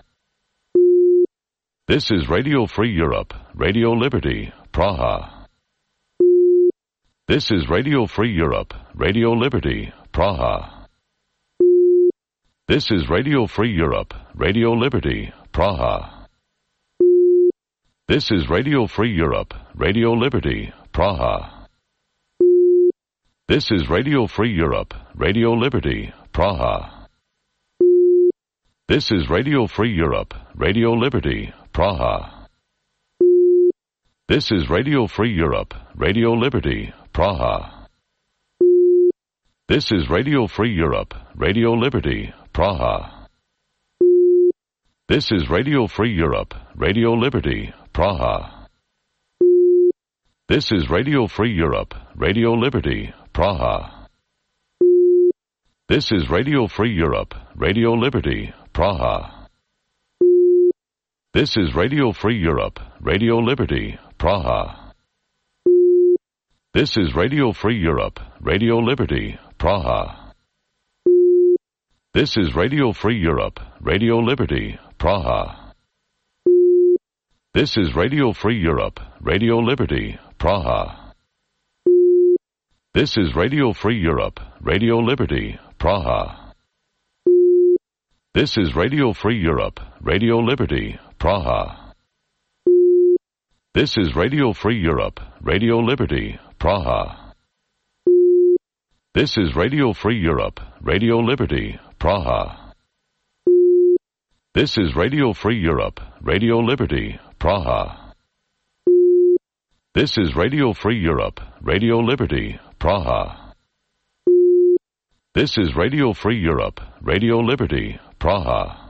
This is Radio Free Europe, Radio Liberty, Praha. This is Radio Free Europe, Radio Liberty, Praha. This is Radio Free Europe, Radio Liberty, Praha. This is Radio Free Europe, Radio Liberty, Praha. This is Radio Free Europe, Radio Liberty, Praha. This is Radio Free Europe, Radio Liberty, Praha. This is Radio Free Europe, Radio Liberty, Praha. This is Radio Free Europe, Radio Liberty, Praha. This is Radio Free Europe, Radio Liberty, Praha. This is Radio Free Europe, Radio Liberty, Praha. This is Radio Free Europe, Radio Liberty, Praha. This is Radio Free Europe, Radio Liberty, Praha. This is Radio Free Europe, Radio Liberty, Praha. This is Radio Free Europe, Radio Liberty, Praha. This is Radio Free Europe, Radio Liberty, Praha. This is Radio Free Europe, Radio Liberty, Praha. This is Radio Free Europe, Radio Liberty, Praha. This is Radio Free Europe, Radio Liberty, Praha. This is Radio Free Europe, Radio Liberty, Praha. This is Radio Free Europe, Radio Liberty, Praha. This is Radio Free Europe, Radio Liberty, Praha. This is Radio Free Europe, Radio Liberty, Praha.